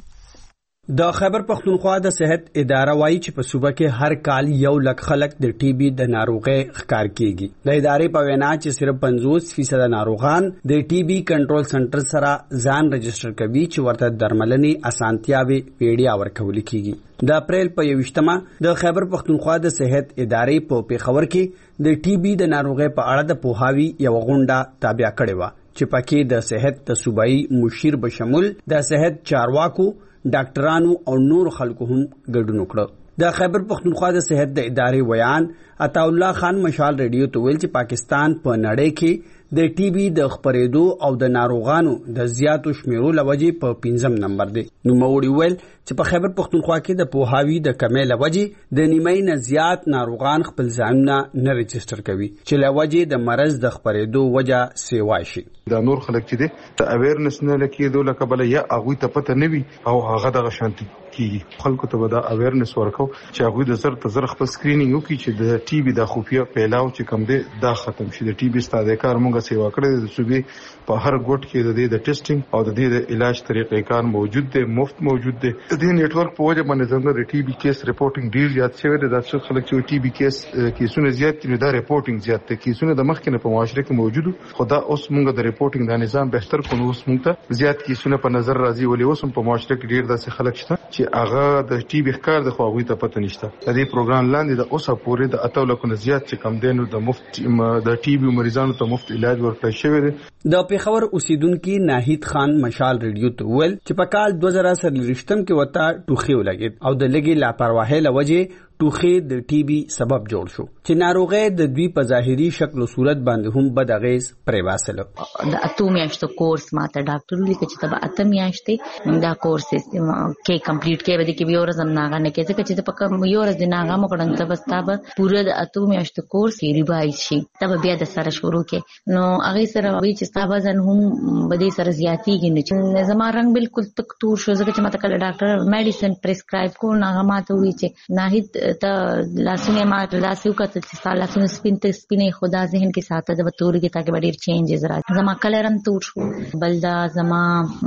د خیبر پښتونخوا د صحت اداره وايي چې په صوبه کې هر کال یو لک خلک د ټي بي د ناروغۍ ښکار کیږي. د ادارې په وینا چې صرف پنځوس فیصد ناروغان د ټي بي کنټرول سنټر سره ځان رجسټر کوي چې ورته درملنې اسانتیاوي ویډیا ورکول کیږي. د اپریل په یوشتمه د خیبر پښتونخوا د صحت ادارې په پیښور کې د ټي بي د ناروغۍ په اړه د پوهاوي یو غونډه تابع کړې و چې پکې د صحت د صوبایي مشیر بشمول د صحت چارواکو، ډاکټرانو او نور خلکو هم ګډون وکړ. د خیبر پښتونخوا د صحت د ادارې ویان عطا الله خان مشال ریډیو ته ویل چې پاکستان په نړۍ کې د ټي بي د خپرېدو او د ناروغانو د زیاتو شمیرو لوجې په پنځم نمبر دی. نوموړي ویل چې په خیبر پښتونخوا کې د پوهاوي د کمې لوجې د نیمۍ نه زیات ناروغان خپل ځانونه نه رجسټر کوي چې لوجې د مرض د خپرېدو وجه سیوا شي. دا نور خلک چې دي د اویرنس نه لکېدو لکه بل یا هغه ته پته نه وي او هغه دغه شانتي کیږي. خلکو ته به دا اویرنس ورکو چې هغه د زر ته زر خپل سکرینینګ وکړي چې د ټي بي د خفیه پیلاو چې کم دی دا ختم شي. د ټي بي ستاسو کار مونږه سیوا کړې د صوبې په هر ګوټ کې د دې د ټیسټینګ او د دې د علاج طریقې کار موجود دی، مفت موجود دی. د دې نیټورک په وجه باندې څنګه د ټي بي کیس ریپورټینګ ډیر زیات شوی دی. دا څو خلک چې ټي بي کیس کیسونه زیات دي دا ریپورټینګ زیات دي. کیسونه د مخکې نه په معاشره کې موجود خو دا اوس مونږ د ریپورټینګ د نظام بهتر کړو. اوس مونږ ته زیات کیسونه په نظر راځي ولې اوس په معاشره کې ډیر داسې خلک شته چې هغه د ټي بي ښکار د خواغوي ته پته نشته. د دې پروګرام لاندې د اوسه پورې د اتو لکو نه زیات چې کم دینو د مفت د ټي بي مریضانو ته مفت علاج ورکړل شوی دی. د پیښور اوسیدونکو ناهید خان مشال ریډیو ته ویل چې په کال دوه زره څلوېښتم کې وته ټوخي ولګید او د لګي لاپرواهي لوجې ټوخي د ټي بي سبب جوړ شو چې ناروغي د دوی په ظاهري شکل او صورت باندې هم بد اغیز پرې واسله. د اتو میاشتو کورس ماته ډاکټر لیکي چې تبه اته میاشتې دا کورس کې کمپلیټ کې ودی کې یو ورځ ناغه نه کې ځکه چې په کوم یو ورځ د ناغه مو کړن ته بس تابه پوره د اتو میاشتو کورس کې ریوایز شي تبه بیا د سره شروع کې نو هغه سره وی چې تابه ځن هم بده سره زیاتیږي نه چې زما رنگ بالکل تک تور شو ځکه چې ماته کله ډاکټر میډیسن پرسکرایب کول ناغه ماته وی چې ناهید ته لاسونه ما لاسو کته چې لاسونه سپین ته سپینې خدا ذهن کې ساته د توري کې تاکي ډیر چینجز راځي. زما کلرم تور شو بل دا زما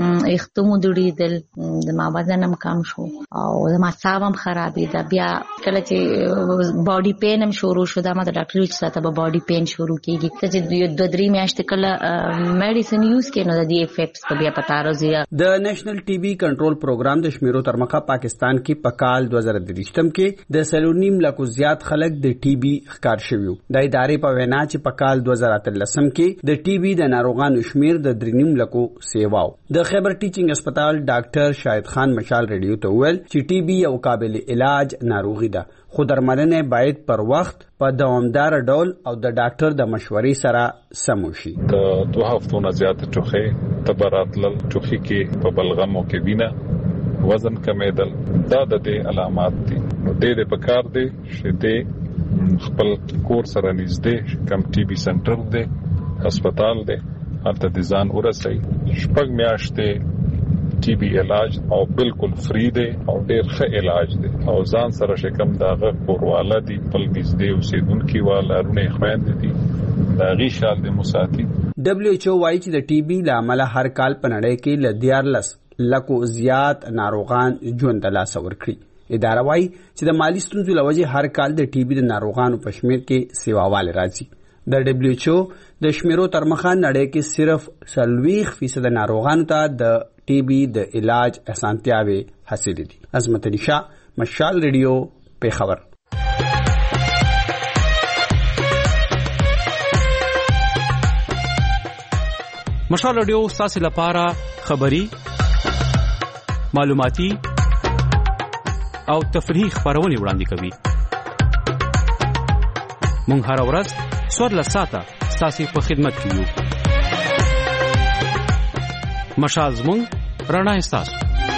اختمو دوړي دل زما وزنم کم شو او زما ساوم خرابې دا بیا کله چې باډي پین هم شروع شو دا ما د ډاکټر ویل چې ساته به باډي پین شروع کیږي چې د دوه درې میاشتې کله میډیسن یوز کړي نو د دې افیکټس بیا پتا راځي. د نېشنل ټي بي کنټرول پروګرام د شمیرو تر مخه پاکستان کې په کال دوه زره درېشتم کې د سلونیم لکو زیات خلک د ټي بي ښکار شوی. د ادارې په وینا چې په کال دوه زره اتلسم کې د ټي بي د ناروغانو شمیر د درنیم لکو سیواو. د خیبر ټیچینګ هسپتال ډاکټر شاهد خان مشال ریډیو ته ویل چې ټي بي یو قابل علاج ناروغي ده خو درملنه باید پر وخت په دوامدار ډول او د ډاکټر د مشورې سره سم وشي. د دوه هفتو نه زیات ټوخي تبراتل ټوخي کې په بلغمو کې وینه وزن کمیدل دا د دې علامات دي. نو دې په کار دي چې دې خپل کور سره نږدې کم ټي بي سنټر دی هسپتال دی هلته د ځان ورسي شپږ میاشتې ټي بي علاج او بالکل فری دی او ډیر ښه علاج دی او ځان سره شکم داغه کورواله دی خپل نږدې اوسیدونکو والارونه خويندې دي دا غي شال د مساتی دبليو ایچ او وايي چې د ټي بي لامل هر کال په نړۍ کې لديارلس لکو زیات ناروغان ژوند ته لاس ورکړي. اداره وايي چې د مالی ستونزو لوجه هر کال د ټي بي د ناروغانو په شمیر کې سیواواله راځي. د دبليو ایچ او د شمیرو تر مخه نړۍ کې صرف سلويخ فیصد ناروغانو ته د ټي بي د علاج اسانتیاوي حاصل دي. عظمت علي شاه، مشال ریډیو، پیښور. مشال ریډیو ستاسو لپاره خبری، معلوماتي او تفریحي خبرونه وړاندې کوي. مونږ هر ورځ څوارلس ساعته ستاسو په خدمت کې یو. مشال زموږ رڼا ستاسو.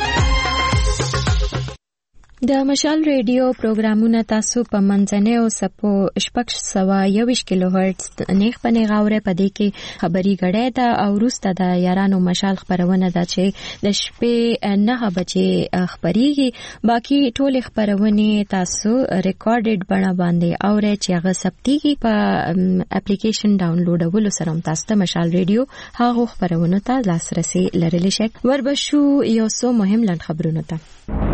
د مشال ریډیو پروګرامونه تاسو په منځنۍ او سپو شپږ سوه یوویشت کیلو هرتز نیغ په نیغ اورئ. په دې کې خبري غړې ده او وروسته د یارانو مشال خبرونه ده چې د شپې نهه بجې خبريږي. باقي ټول خبرونه تاسو ریکارډډ بڼه باندې اورئ چې هغه ثبتيږي په اپلیکیشن ډاونلوډولو سره. تاسو ته مشال ریډیو هغه خبرونه ته لاسرسي لرلی شئ. وربشو یو څو مهم لن خبرونه ته.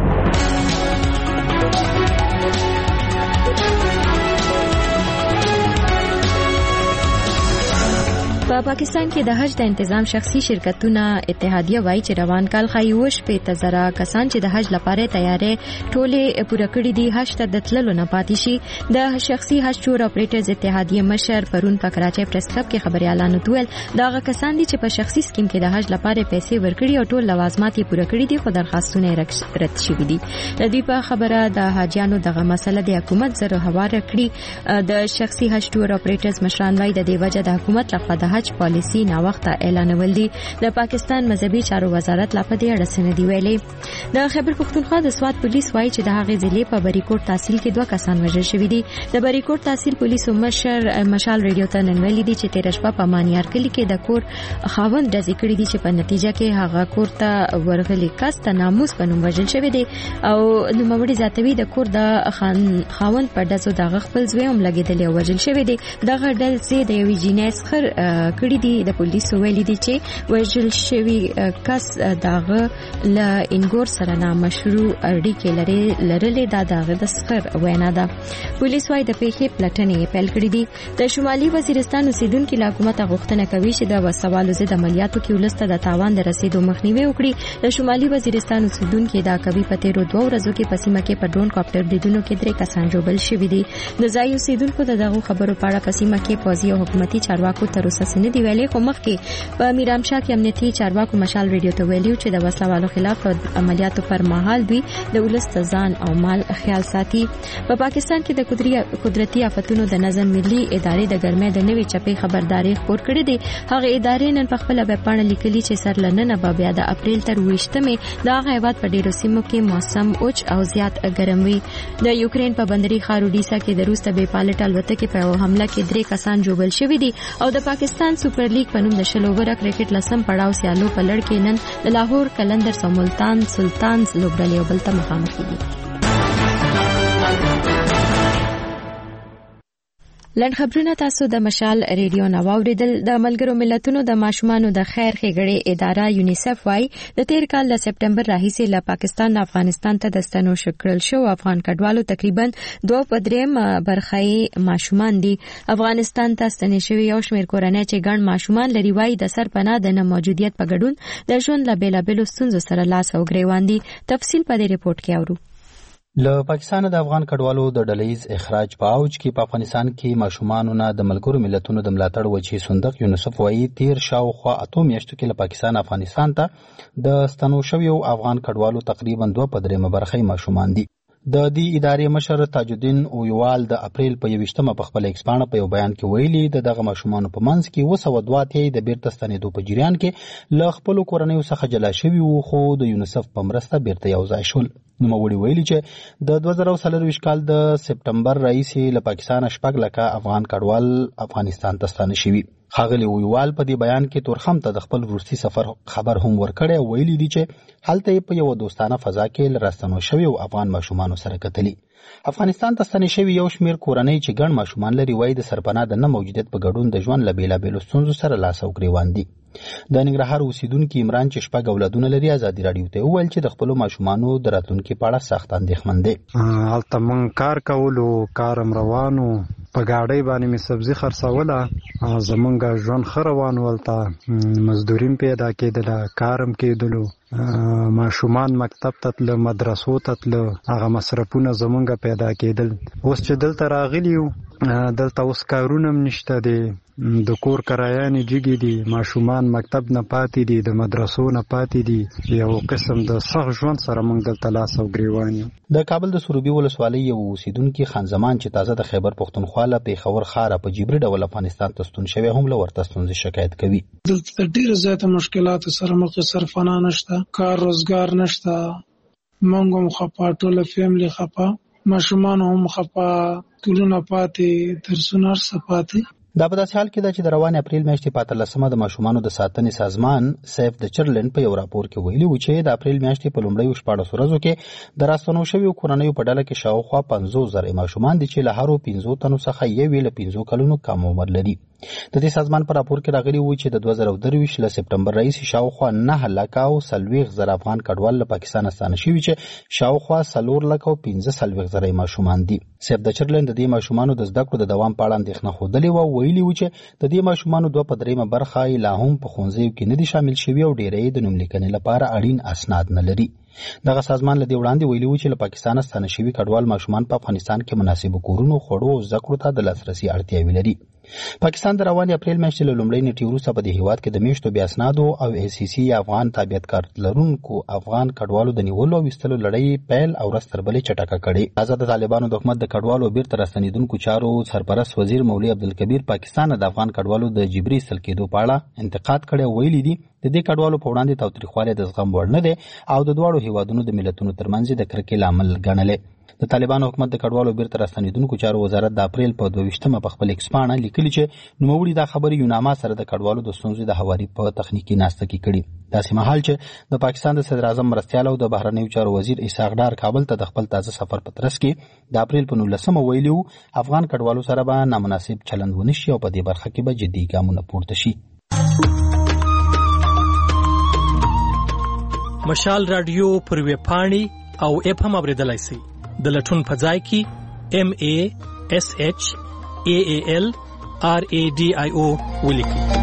په پاکستان کې د حج د تنظیم شخصي شرکتونه اتحادیه وایي چې روان کال خایوش په تزرا کسان چې د حج لپاره تیارې ټوله پوره کړې دي حج ته د تللو نه پاتې شي. د شخصي حج ټور اپریټرز اتحادیه مشر پرون په کراچۍ پریس کلب کې خبريالانو ویل دا هغه کسان دي چې په شخصي سکیم کې د حج لپاره پیسې ورکړي او ټول لوازمات یې پوره کړي دي خو درخواستونه رد شوي دي. د دې په خبره د حاجیانو دغه مسله د حکومت زره هواره کړي. د شخصي حج ټور اپریټرز مشران وایي د دې وجه د حکومت لخوا د حج پالیسی نا وخت اعلانول دي. د پاکستان مذهبي چارو وزارت لا په دې اړه سندې ویلې. د خیبر پختونخوا د سواد پولیس وایي چې د هغې ضلع په بریکوټ تحصیل کې دوه کسان وژل شوي دي. د بریکوټ تحصیل پولیسو مشر مشال ریډیو ته نن ویلي دي چې تیر شپه په مانیار کلی کې د کور خاوند ډزې کړې دي چې په نتیجه کې هغه کور ته ورغلي کس ته ناموس په نوم وژل شوی دی او نوموړي زیاتوي د کور د خاوند په ډزو د خپل زوی هم لګېدلی او وژل شوی دی. دغه ډزې د یوې جینۍ خر کړي دي. د پولیسو ویلي دي چې وژل شوی کس دغه ل انګور سره نامشروع اړیکې لري لرلې دا دغه د سخر وینا ده. پولیس وايي د پیښې پلټنې پیل کړې دي. د شمالي وزیرستان اوسیدونکو له حکومت غوښتنه کوي چې د وسوالو ضد عملیاتو کې ولسته د تاوان د رسیدو مخنیوي وکړي. د شمالي وزیرستان اوسیدونکو دا کوي په تیرو دوه ورځو کې په سیمه کې په ډرون کاپټر بریدونو کې درې کسان ژوبل شوي دي. د ځای اوسیدونکو دغه خبرو په اړه په سیمه کې پوځي او حکومتي چارواکو تر اوسه سند دی ویلي. خو مخکې په میرامشاه کې امنیتي چارواکو مشال ریډیو ته ویلي چې د وسلوالو خلاف عملیاتو پر مهال دوی د ولس ځان او مال خیال ساتي. په پاکستان کې د قدرتي آفتونو د نظم ملي ادارې د ګرمۍ د نوې چپې خبرداري خپور کړې دي. هغه ادارې نن په خپل ویب پاڼه لیکلي چې سرلننه به بیا د اپریل تر ویشتمې د هیواد په ډیرو سیمو کې موسم اوچ او زیات ګرم وي. د یوکرين په بندري ښار اودیسا کې د روس ته بې پالټ الوتکې په حمله کې درې کسان ژوبل شوي دي او د پاکستان سپر لیګ په نوم د شل اوور کرکټ لسم پړاو سیالو په لړ کې نن د لاهور کلندرز او ملتان سلطانز لوبډلې یو بل ته مخامخ دي. لن خبرونه تاسو د مشال ریډیو نو اوریدل. د ملګرو ملتونو د ماشومانو د خیر ښېګړې اداره یونیسف وايي د تیر کال د سپټمبر راهیسې له پاکستان افغانستان ته د ستنو شکرل شو افغان کډوالو تقریبا دوه پدریم برخې ماشومان دي. افغانستان ته ستنې شوی یو شمېر کورنۍ چې ګڼ ماشومان لري وايي د سرپناه د نه موجودیت په ګډون د ژوند له بېلابېلو ستونزو سره لاس او ګریوان دي. تفصیل په دې ریپورت کې اورو. له پاکستان د افغان کډوالو د ډلهیز اخراج په اوج کې په افغانستان کې ماشومانو نه د ملګرو ملتونو د ملاتړ وجهي صندوق یونیسف وايي تیر شاوخوا اته میاشتو کې له پاکستان افغانستان ته د ستنو شویو افغان کډوالو تقریبا دوه پدریمه برخې ماشومان دي. د دې ادارې مشر تاج الدین اویوال د اپریل په یویشتمه په خپل ایکسپانه په یو بیان کې ویلي د دغه ماشومانو په منځ کې اوه سوه دوه اتیا د بیرته ستنېدو په جریان کې له خپلو کورنیو څخه جلا شوي وو خو د یونیسف په مرسته بیرته یو ځای شول. نوموړي ویلي چې د دوه زره څلرویشت کال د سپټمبر راهیسې له پاکستانه شپږ لکه افغان کډوال افغانستان ته ستانه شوي. ښاغلي ویوال په دې بیان کې تورخم ته د خپل وروستي سفر خبر هم ورکړی او ویلي دي چې هلته یې په یو دوستانه فضا کې له راستنو شویو افغان ماشومانو سره کتلي. افغانستان ته ستنې شوي یو شمېر کورنۍ چې ګڼ ماشومان لري وایي د سرپناه د نه موجودیت په ګډون د ژوند له بېلابېلو ستونزو سره لاس او ګرېوان دي. د ننګرهار اوسیدونکي عمران چې شپږ اولادونه لري ازادي راډیو ته وویل چې د خپلو ماشومانو د راتلونکي په اړه سخت اندېښمن دی. هلته موږ کار کولو، کار هم روانو، په ګاډۍ باندې مې سبزي خرڅوله، زمونږ ژوند ښه روان و، هلته مزدوري پیدا کېدله، کار هم کېدلو، ماشومان مکتب ته تله، مدرسو ته تله، هغه مصرفونه زمونږ پیدا کېدل. اوس چې دلته راغلي یو، دلته اوس کارونه هم نشته دی، د کور کرایانې جګې دي، ماشومان مکتب نه پاتې دي، د مدرسو نه پاتې دي، یو قسم د سخت ژوند سره موږ دلته لاس او ګرېوان یو. د کابل د سروبي ولسوالۍ یو اوسیدونکي خان زمان چې تازه د خیبر پښتونخوا له پېښور ښاره په جبري ډول افغانستان ته ستون شوی هم له ورته ستونزې شکایت کوي. دلته ډېر زیاته مشکلات سره مخ صرفانه نشته، کار روزګار نشته، موږ هم خپه، ټوله فیملی خپه، ماشومان هم خپه، ټولونه پاتې، درسونه هر څه پاتې. دا په داسې حال کې ده چې د روانې اپریل میاشتې په اتلسمه د ماشومانو د ساتنې سازمان سیف د چرلن په یو راپور کې ویلي و چې د اپریل میاشتې په لومړیو شپاړسو ورځو کې د راستنو شویو کورنیو په ډله کې شاوخوا پنځوس زره ماشومان دي چې له هرو پنځو تنو څخه یوې له پنځو کلونو کم عمر لري. د دې سازمان په راپور کې راغلي و چې د دوه زره درویشت له سپټمبر راهیسې شاوخوا نهه لکه او څلوېښت زره افغان کډوال له پاکستانه ستانه شوي چې شاوخوا څلور لکه او پنځه څلوېښت زره ماشومان دي. سیف د چرلن د دې ماشومانو د زده کړو د دوام په اړه اندېښنه ښودلې وه او ویلي و چې د دې ماشومانو دوه په درېیمه برخه یې لا هم په ښوونځیو کې نه دي شامل شوي او ډېری یې د نوملیکنې لپاره اړین اسناد نه لري. دغه سازمان له دې وړاندې ویلي و چې له پاکستانه ستانه شوي کډوال ماشومان په افغانستان کې مناسبو کورونو، خوړو او زده کړو ته د لاسرسي اړتیاوې لري. پاکستان د روانې اپریل میاشتې له لومړۍ نیټې وروسته په دې هېواد کې د میاشتو بې اسنادو او ای سی سی یا افغان تابعیت کارت لرونکو افغان کډوالو د نیولو او ویستلو لړۍ پیل او ورځ تر بلې چټکه کړې. تازه د طالبانو د حکومت د کډوالو بیرته راستنېدونکو چارو سرپرست وزیر مولوي عبدالکبیر پاکستان د افغان کډوالو د جبري ایستل کېدو په اړه انتقاد کړی او ویلي دي د دې کډوالو په وړاندې تاوتریخوالی د زغم وړ نه دی او د دواړو هېوادونو د ملتونو ترمنځ د کرکې لامل ګڼلی. د طالبانو حکومت د کډوالو بیرته راستنېدونکو چارو وزارت د اپریل په دوه ویشتمه په خپل ایکس پاڼه لیکلي چې نوموړي دا خبرې یوناما سره د کډوالو د ستونزې د هواري په تخنیکي ناسته کې کړي. داسې مهال چې د پاکستان د صدر اعظم مرستیال او د بهرنیو چارو وزیر اسحاق ډار کابل ته د خپل تازه سفر په ترڅ کې د اپریل په نولسمه ویلي و افغان کډوالو سره به نامناسب چلند ونه شي او په دې برخه کې به جدي ګامونه پورته شي. مشال رادیو پر ویب پاڼې او اپ هم اوریدلای شئ. د لټون په ځای کې ام ای اس ایچ ای ای ال آر ای ډي آی او ولیکئ.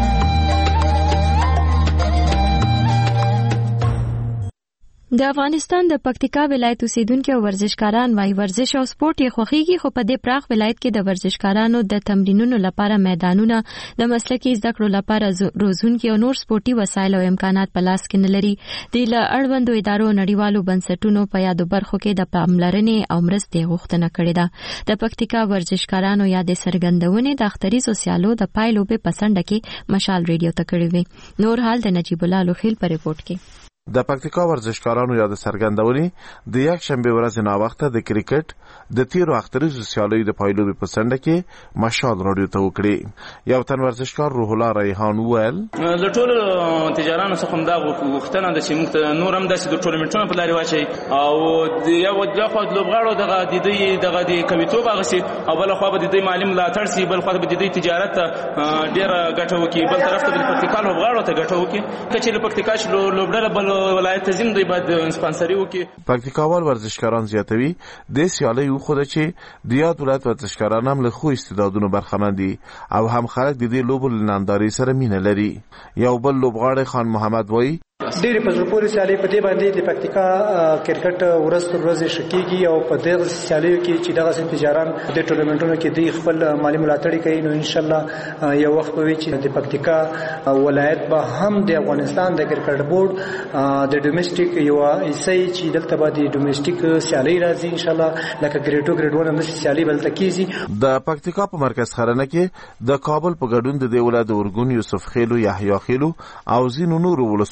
د افغانستان د پکتیکا ولایت اوسیدونکو او ورزشکاران وايي ورزش او سپورت یې خوښیږي، خو په دې پراخ ولایت کې د ورزشکارانو د تمرینونو لپاره میدانونه، د مسلکي زده کړو لپاره روزونکي او نور سپورتي وسایل او امکانات په لاس کې نه لري. د له اړوندو ادارو نړیوالو بنسټونو په یادو برخو کې د پاملرنې او مرستې غوښتنه کړې ده. د پکتیکا ورزشکارانو یادې څرګندونې د اختري سوسیالو د پایلو په پسنده کې مشال ریډیو ته کړې وې. نور حال د نجیب الله لوخیل په ریپورت کې. د پکتیکا ورزشکارانو یاد څرګندونې د یک شنبه ورځ ناوخته د کرکټ د تیرو اختریزو سیالیو د پایلو په پسنده کې مشال راډیو ته وکړي. یو تن ورزشکار روح الله ریحان وویل د ټولو تجارانو څخه دا غوښتنه ده چې موږ نور هم داسې د ټورنمنټونو په لارې واچي او د یو د خو د لوبغاړو دغه د دې دغه د کمیټو باغسي او بل خو به د دې معلم ملاتړ سي، بل خو به د دې تجارت ډیر ګټه وکي، بل طرف ته د پکتیکا لوبغاړو ته ګټه وکي. کچې د پکتیکا لوبډله بل ولایت تزم دوی باید سپانسري وکي. پکتیکاوال ورزشکاران زیاتوي د سیالي خو د چې د یاد ولایت ورزشکاران هم له خو استعدادونو برخمن دي او هم خلک د دې لوبو لننداري سره مینه لري. یو بل لوبغاړی خان محمد وایي ډېرې په زړه پورې سیالۍ په دې باندې د پکتیکا کرکټ ورځ تر ورځې ښه کېږي او په دغه سیالیو کې چې دغسې تجاران د ټورنمنټونو کې دوی خپل مالي ملاتړ کوي، نو انشاءالله یو وخت به وي چې د پکتیکا ولایت به هم د افغانستان د کرکټ بورډ د ډومېسټیک یو حصه چې دلته به د ډومېسټیک سیالۍ راځي انشاءالله، لکه ګریډ ټو ګریډ ون همداسې سیالۍ به دلته کېږي. د پکتیکا په مرکز خرنه کې د کابل په ګډون د دې ولایت د ارګون، یوسف خیلو، یحیی خیلو او ځینو نورو ولسوالیو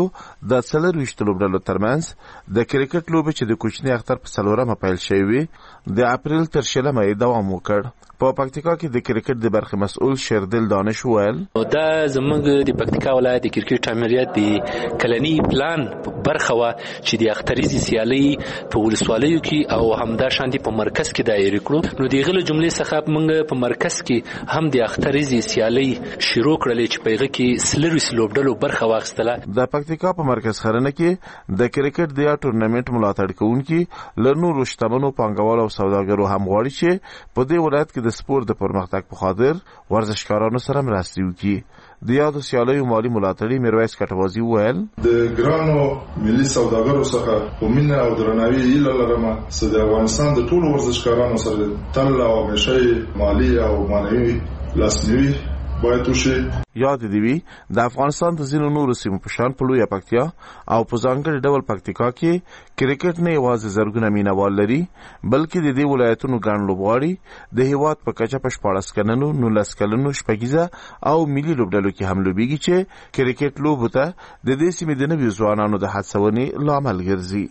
د څلور ویشت لوبډلو ترمنځ د کرکټ لوبې چې د کوچني اختر په څلورمه پیل شوې وي د اپریل تر شلمه یې دوام وکړ. په پکتیکا کې د کرکټ د برخې مسؤل شیردل دانش وویل دا زموږ د پکتیکا ولایت د کرکټ امریت د کلنی پلان برخه وا چې د اختریزي سیالي په ولسوالیو کې او همدا شاندي په مرکز کې دایره کړو. نو دغه جملې څخه موږ په مرکز کې هم د اختریزي سیالي شروع کړلې چې پیغه کې سلروي سلوبډلو برخه واخیستله. د پکتیکا په مرکز خرنه کې د کرکټ د ټورنمنت ملاتړ کوونکي لنور شتمنو پانګوالو او سوداګرو هم غواړي چې په دې ولایت کې د سپورت د پرمختګ په خاطر ورزشکارانو سره مرسته وکړي. د یادو سیالیو مالی ملاتړي میرویس کټوازي وویل د ګرانو ملي سوداګرو څخه په مینه او درناوي هیله لرم چې د افغانستان د ټولو ورزشکارانو سره تل او همیشه مالی او معنوي لاسنیوي باید وشي. یاد دی وی د افغانستان د ځینو نورو سیمو په شان په لوی پکتیا او په ځانګړي ډول پکتیکا کې کرکټ نه یوازې زرګونه مینوال لري بلکې د دې ولایتونو ګڼ لوبغاړي د هیواد په کچه په شپاړس کلنو نولس کلنو شپږیزه او ملي لوبډلو کې هم لوبېږي چې کرکټ لوبو ته د دې سیمې د نویو ځوانانو د هڅونې لامل ګرځي.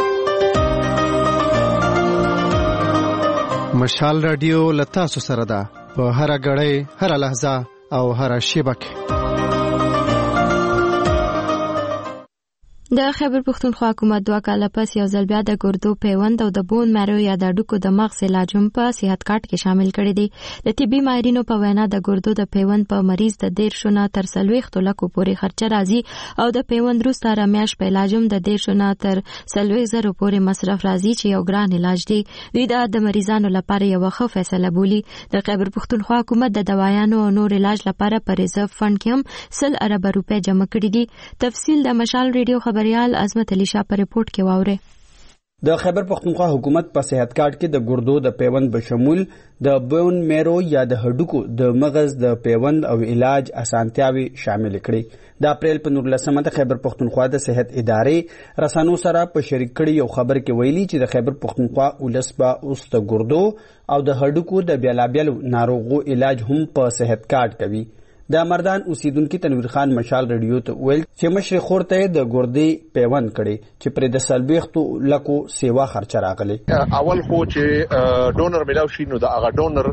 مشال رادیو لتاسو سره ده په هر غړې هر لحظه او هر شیبه کې. د خیبر پښتونخوا حکومت دوه کاله پس یو ځل بیا د ګردو پیوند او د بون مارو یا د هډوکو د مغز علاج هم په صحت کارت کې شامل کړی دی. د طبي ماهرینو په وینا د ګردو د پیوند په مریض د دیرشو نه تر څلوېښتو لکو پورې خرچه راځي او د پیوند وروسته هره میاشت په علاج هم د دیرشو نه تر څلوېښت زرو پورې مصرف راځي چې یو ګران علاج دی. دوی دا د مریضانو لپاره یو ښه فیصله بولي. د خیبر پښتونخوا حکومت د دوايانو او نور علاج لپاره په ریزرو فند کې هم سل ارب روپۍ جمع کړي دي. تفصیل د مشال ریډیو خبريال عظمت علی شاه په ریپورت کې واوره. د خیبر پختونخوا حکومت په صحت کارت کې د ګردو د پیوند بشمول د بون میرو یا د هډوکو د مغز د پیوند او علاج اسانتیاوي شامل کړي. د اپریل په نولسمه د خیبر پختونخوا د صحت ادارې رسانو سره په شریک کړي یو خبر کې ویلي چې د خیبر پختونخوا ولس با اوس د ګردو او د هډوکو د بیلابیل ناروغو علاج هم په صحت کارت کوي. د مردان اوسیدونکو تنویر خان مشال ریډیو ته ویل چې مشر خورته د ګردې پیوند کړي چې پر د سلبيختو لکو سیوا خرچ راغلي. اول خو چې ډونر ملاو شي نو د هغه ډونر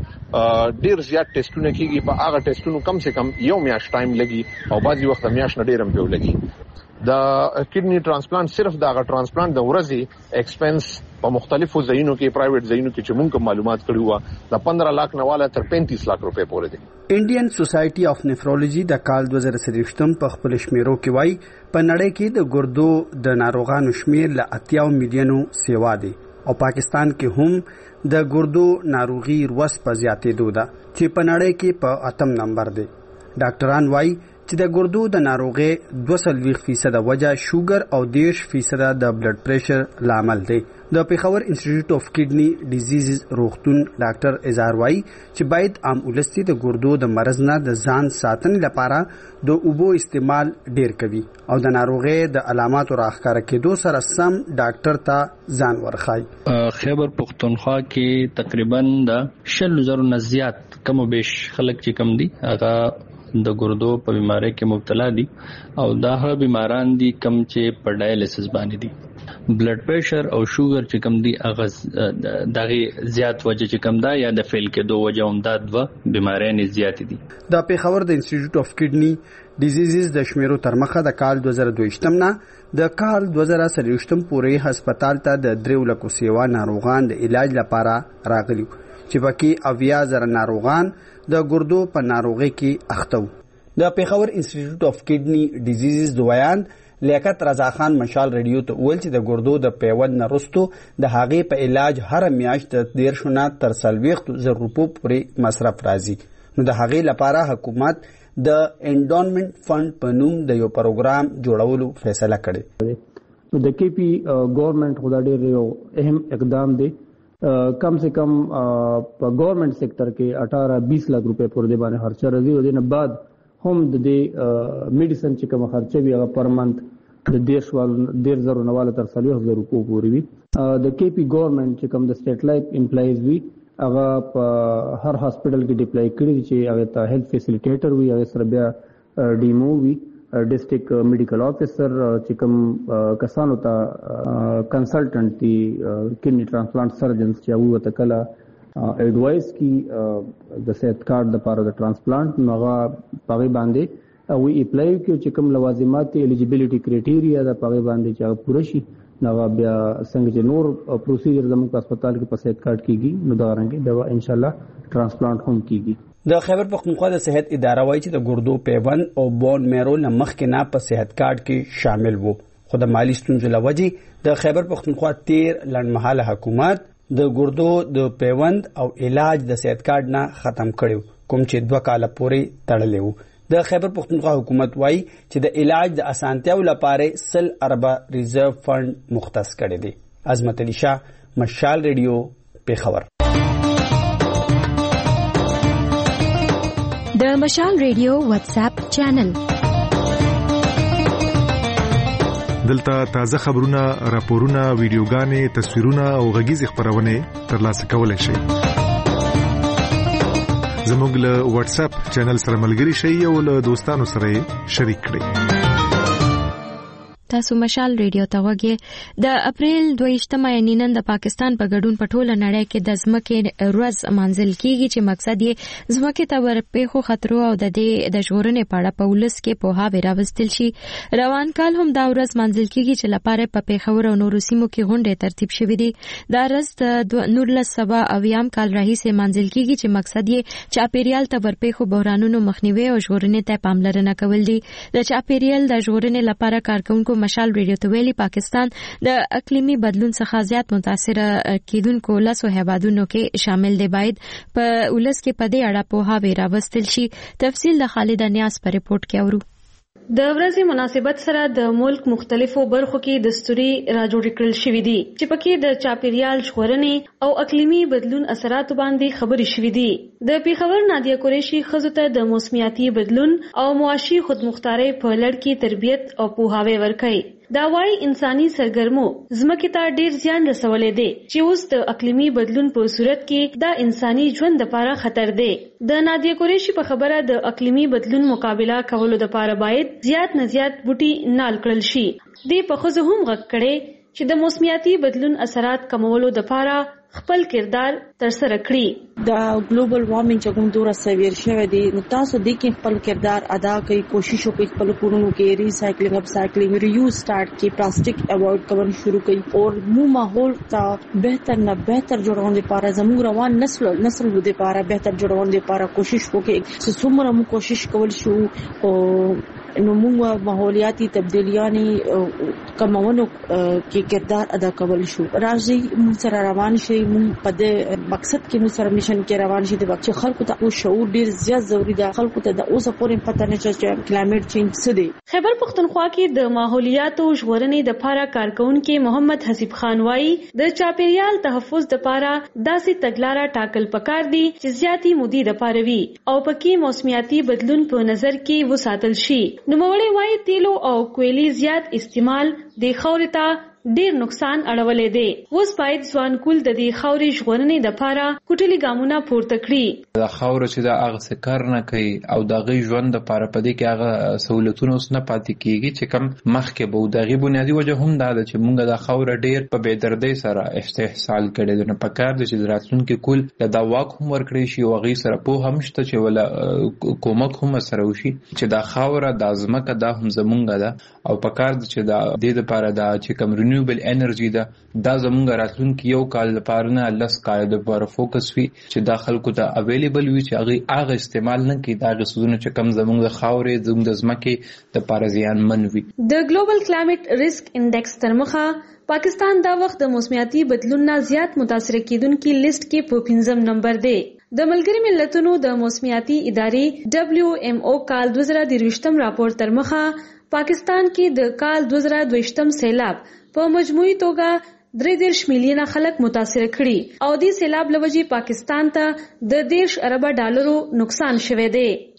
ډیر زیات ټیسټونه کیږي. په هغه ټیسټونو کم سے کم یو میاش ټایم لګي او بعضي وخت میاش نه ډیرم پیو لګي. د کډنی ترانسپلانت صرف د هغه ترانسپلانت د ورځي ایکسپنس په مختلفو ځایونو کې پرایویټ ځایونو کې چې موږ معلومات کړی و د پندرہ لاکھ نه والا تر پینتیس لاکھ روپے پورې دي. انډین سوسایټي اف نیفرولوژي د کال دوه زره څلوېښتم په خپل شمیرو کې وایي په نړۍ کې د ګردو د ناروغانو شمیر له اتیا میلیونو سیوا دی او پاکستان کې هم د ګردو ناروغي روس په زیاتېدو ده چې په نړۍ کې په اتم نمبر دی. ډاکټران وایي چې د ګردو د ناروغي دوه سلويخ فیصد وجه شوګر او دیش فیصد د بلډ پریشر لامل دی. د پیښور انسټیټیوټ اف کډنی ډیزیزز روغتون ډاکټر اظهار وایي چې باید عام ولستي د ګردو د مرز نه د ځان ساتنې لپاره د اوبو استعمال ډیر کوي او د ناروغي د علاماتو راښکاره کېدو سره سم ډاکټر ته ځان ورخای. خیبر پختونخوا کې تقریبا د شل زرو نه زیات کم او بیش خلک چې کم دي هغه د ګردو په بیماری کې مبتلا دي او دا هغه بیماران دي کم چې په ډایالیسس باندې دي. بلډ پریشر او شوګر چې کم دي هغه دغه زیات وجه چې کم دا یا د فیل کې دوه وجه هم دا دوه بیماریان زیات دي. د پیښور د انسټیټیوټ اف کډنی ډیزیزز د شمیرو تر مخه د کال دوه زره دوه نه د کال دوه زره څلوېښت پورې هسپتال ته د درې لکو سیوا ناروغان د علاج لپاره راغلي چې پکې اویا زره ناروغان د ګردو په ناروغي کې اخته وو. د پیښور انسټیټیوټ اف کډنی ډیزیزز دویان لیاقت رضا خان مشال ریډیو ته ویل چې د ګردو د پیوند نه وروسته د هغې په علاج هر میاشت د دیرشو نه تر څلوېښتو زرو روپو پورې مصرف راځي. نو د هغې لپاره حکومت د انډونمنټ فند په نوم د یو پروګرام جوړولو فیصله کړې. د کې پی ګورنمنت خو دا ډېر یو اهم اقدام دی. کم سے کم په ګورنمنٹ سیکټر کې اٹھارہ بیس لاکھ روپے پورې باندې خرچه راځي او دینه بعد هم د دې میډیسن چې کوم خرچه وي هغه پر منت د دیش وال ډیر زرو نواله تر څلوېښت زرو روپو پورې وي. د کې پی ګورنمنت چې کوم د سټیټ لایف امپلایز وي هغه په هر هاسپټل کې ډیپلای کړي چې هغه ته هیلث فیسیلیټیټر وي هغه سره بیا ډیمو وي ډیسټریکټ میډیکل افیسر چې کوم کسانو ته کنسلټنټ دي کډنی ټرانسپلانټ سرجنز چې هغه ته کله اډوایس کی د صحت کارت د لپاره د ټرانسپلانټ هغه پاغي باندې او اپلای کوي چې کوم لوازمات الیجیبিলিټي کرایټیریا د پاغي باندې چې پوره شي نو بیا څنګه چې نور پروسیجر زموږ په هسپتال کې په صحت کارت کیږي نو دا رنګه دا ان شاء الله ټرانسپلانټ هم کیږي. د خیبر پختونخوا د صحت اداره وایي چې د ګردو پیوند او بون میرو مخکې نه په صحت کارت کې شامل وو خو د مالی ستونزو لوجې د خیبر پختونخوا تیر لنډمهاله حکومت د ګردو د پیوند او علاج د صحت کارت نه ختم کړو کوم چې دوه کاله پورې تړلی وو. د خیبر پختونخوا حکومت وایي چې د علاج د اسانتیاو لپاره سل اربه ریزرو فند مختص کړی دی. عظمت علي شاه، مشال ریډیو، پیښور. د مشال ریډیو واتس اپ چینل دلته تازه خبرونه، راپورونه، ویډیوګانې، تصویرونه او غږیز خبرونه ترلاسه کولای شئ. زموږ له واتس اپ چینل سره ملګري شئ او له دوستانو سره شریک کړئ. تاسو مشال ریډیو ته وګورئ. د اپریل دویشتمه یعنی نن د پاکستان په ګډون په ټوله نړۍ کې د ځمکې ورځ منځل کیږي چې مقصد یې ځمکې ته ورپېښو خطرو او د دې د ژغورنې په اړه په ولس کې پوهاوی راوستل شي. روان کال هم دا ورځ منځل کیږي چې لپاره په پیښور او نورو سیمو کې غونډې ترتیب شوې دي. دا ورځ د نولس سوه اویایم کال راهیسې منځل کیږي چې مقصد یې چاپیریال ته ورپېښو بحرانونو مخنیوي او ژغورنې ته پاملرنه کول دي. د چاپیریال د ژغورنې لپاره کارکونکو مشال ریډیو ته ویلي پاکستان د اقلیمي بدلون څخه زیات متاثر کیدونکو لسو هیوادونو کې شامل دی. باید په ولس کې په دې اړه پوهاوی راوستل شي. تفصیل د خالد نیاز په ریپورت کې اورو. د ورځې مناسبت سره د ملک مختلفو برخو کې دستوري راجوړ کړل شوې دي چې پکې د چاپیریال ژغورنې او اقلیمي بدلون اثرات باندې خبرې شوې دي. د پیښور نادیه قریشي ښځو ته د موسمیاتي بدلون او معاشي خودمختارۍ په لړ کې تربیت او پوهاوی ورکړي. دا وايي انساني سرګرمو ځمکې ته ډیر زیان رسولې دي چې اوس د اقلیمي بدلون په صورت کې دا انساني ژوند لپاره خطر دی. د نادیه قریشي په خبره د اقلیمي بدلون مقابله کولو لپاره باید زیات نه زیات بوټي نال کړل شي. دې په خو هم غږ کړي چې د موسمیاتي بدلون اثرات کمولو لپاره خپل کردار تر سره کړی. دا ګلوبل وارمنګ چې کوم دوره سویر شوه دي نو تاسو د کې خپل کردار ادا کوي، کوشش وکړئ خپل کورونو کې ریسایکلینګ، اپ سایکلینګ، رییوز سٹارټ کی، پلاسټیک اوایډ کول شروع کړئ او مو ماحول ته بهتر نه بهتر جوړون لپاره زموږ روان نسل نسل لپاره بهتر جوړون لپاره کوشش وکړئ. څومره مو کوشش کول شو او نو موږ ماحولیاتي تبدیلیانې کمونو کې کردار ادا کول شو. راځي موږ سره روان شي، موږ په دې مقصد کې موږ سره میشن کې روان شي د وخت خلکو ته او شعور ډیر زیات ضروری ده. خلکو ته د اوسه پورې پته نه چې کلایمټ چینج څه دی. خیبر پختونخوا کې د ماحولیاتو ژغورنې د لپاره کارکونکو محمد حسیب خان وايي د چاپیریال تحفظ لپاره داسې تګلارې ټاکل پکار دي چې زیاتی مودي لپاره وي او پکې موسمیاتي بدلون په نظر کې وساتل شي. نوموړی وايي تیلو او کویلي زیات استعمال د خاورې ته ډیر نقصان اړولې دي. اوس باید ځوان کول د دې خاورې ژغورنې لپاره کوټلي ګامونه پورته کړي. دا خاور چې دا هغه څه کار نه کوي او دغه ژوند لپاره پدې کې هغه سہولتونه اوس نه پاتې کیږي چې کم مخکې به دغه بنیادی وجه هم دا ده چې موږ د خاور ډیر په بېدردۍ سره استحصال کړي دي. نه پکار دي چې راتلونکي کول د دا واک هم ورکړي شي او غي سره په هم شته چې ولا کومک هم سره وشي چې دا خاور د ازمکه دا هم زمونږ ده او پکار دي چې دا د دې لپاره دا چې کم رینیوبل انرژي ده دا زمونږ راتلونکي یو کال لپاره نه لس کال لپاره فوکس وي چې دا خلکو ته اویلیبل وي چې هغه هغه استعمال نه کوي دا غسونه چې کم زمونږ د خاورې زموږ د ځمکې د لپاره زیان منوي. د ګلوبل کلایمټ ریسک انډیکس تر مخه پاکستان دا وخت د موسمیاتي بدلون نه زیات متاثر کیدونکو لیست کې په پنځم نمبر دی. د ملګری ملتونو د موسمیاتي ادارې دبليو ایم او کال دوه زره درویشتم راپور تر مخه پاکستان کې د کال دوه زره دویشتم سیلاب په مجموعي توګه درې دیرش میلیونه خلک متاثر کړي او دې سیلاب لوجې پاکستان ته د دیرش اربه ډالرو نقصان شوه دی.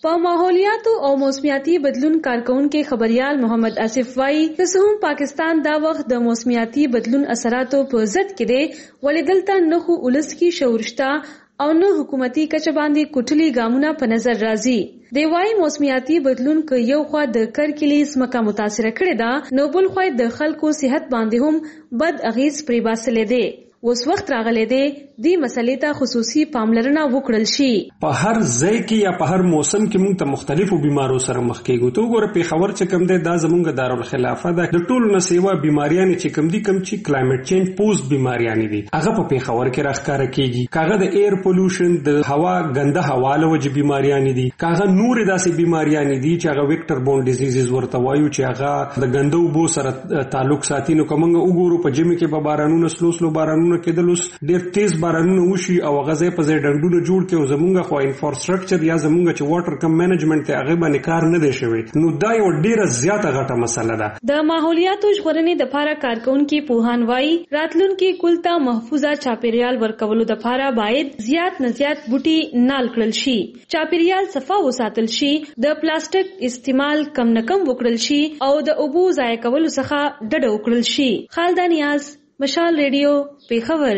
په ماحولیاتو او موسمیاتي بدلون کارکونکو خبريال محمد آصف وايي چې هم پاکستان دا وخت د موسمیاتي بدلون اثراتو په ضد کې دی ولې دلته نه خو ولس کې شعورشته او نه حکومتي کچه باندې کوټلي ګامونه په نظر راځي دی وايي موسمیاتي بدلون ک یو خوا د کرکلی سمکا متاثر کړي دا نو بل خو د خلکو صحت باندې هم بد اغیز پرې باسلې دی اوس وخت راغلی دی دې مسلې ته خصوصي پاملرنه وکړل شي په هر ځای کې یا په هر موسم کې موږ ته مختلفو بیمارو سره مخ کېږو ته وګوره په خبر چې کم دی دا زمونږ دارالخلافه ده د ټولو نه سیوا بیماریاں چې کم دي کم چې کلایمټ چینج پوسټ بیماریاں دي هغه په خبر کې راخکاره کیږي کاغه د ایر پولوشن د هوا ګنده هوا له وجې بیماریاں دي کاغه نور داسې بیماریاں دي چې هغه ویکټر بون ډیزیزز ورته وایو چې هغه د ګندو بو سره تعلق ساتي نو کومه وګورو په جمی کې په بارانونو سلو سلو بارانونو کېدل ډېر تیز بارانونه وشي او غزې په ځای ډنډونه جوړ کړي او زمونږ خو انفراستراکچر یا زمونږ چې واټر کم مینجمنت ته هغه باندې کار نه دی شوی نو دا یو ډیره زیاته غټه مسله ده د ماحولیاتو ژغورنې د لپاره کارکونکو پوهان وایي راتلونکي کولتا محفوظه چاپیریال ورکولو د لپاره باید زیات نه زیات بوټي نال کړل شي چاپیریال صفا وساتل شي د پلاستیک استعمال کم نه کم وکړل شي او د اوبو ضایع کولو څخه ډډه وکړل شي خالد نیاز مشال ریډیو پیښور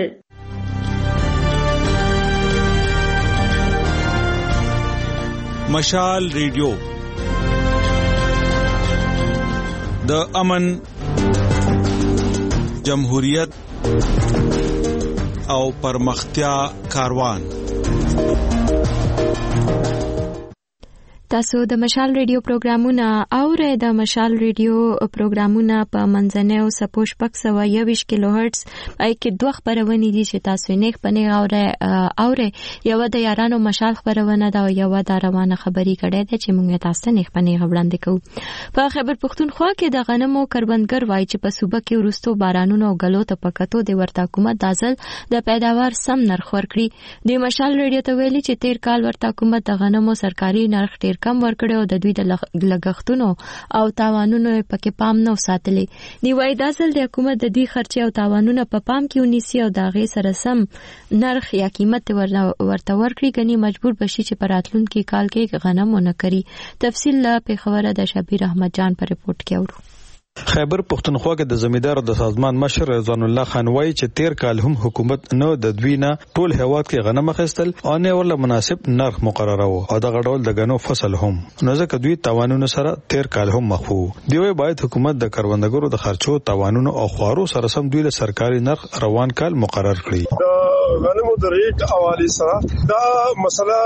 مشال ریډیو د امن جمهوریت او پرمختیا کاروان تاسو د مشال ریډیو پروګرامونه اورئ د مشال ریډیو پروګرامونه په منځنۍ او سپوږ پک سو یوش کیلو هرتز پای کې دوه خبرونه دي چې تاسو نه پنه اورئ اورئ یو د یارانو مشال خبرونه دا یو د روانه خبري کړي ده چې موږ تاسو نه پنه وړاندې کوو په خبر پښتونخوا کې د غنمو کروندګر وایي چې په صوبه کې ورستو بارانونو او غلو ته پکاتو د ورته حکومت دازل د پیداوار سم نرخ ورکړي د مشال ریډیو ته ویلي چې تیر کال ورته حکومت د غنمو سرکاري نرخ ډیر کم ورکړي او د دوی د لګښتونو او تاوانونو پکې پام نه وساتلي دی وای د اصل د حکومت د دې خرچې او تاوانونو په پام کې ونیسي او د غي سره سم نرخ یا قیمت ورته ورکړي کني مجبور بشي چې پراتلونکي کال کې غنم ونه کړي تفصیل لا په خبره د شبیر احمد جان پر رپورت کې اورو خیبر پښتونخوا کې د زمیدار د سازمان مشر رضوان الله خان وایي چې تیر کال هم حکومت نو د دوی نه ټول هواد کې غنم اخیستل او نه ورله مناسب نرخ مقرره وو او د غډول د غنو فصل هم نو ځکه دوی تاوانونو سره تیر کال هم مخ وو دی وایي باید حکومت د کروندګرو د خرچو تاوانونو او خوارو سره سم دوی له سرکاري نرخ روان کال مقرر کړي غنمو د ریټ حواله سره دا مسله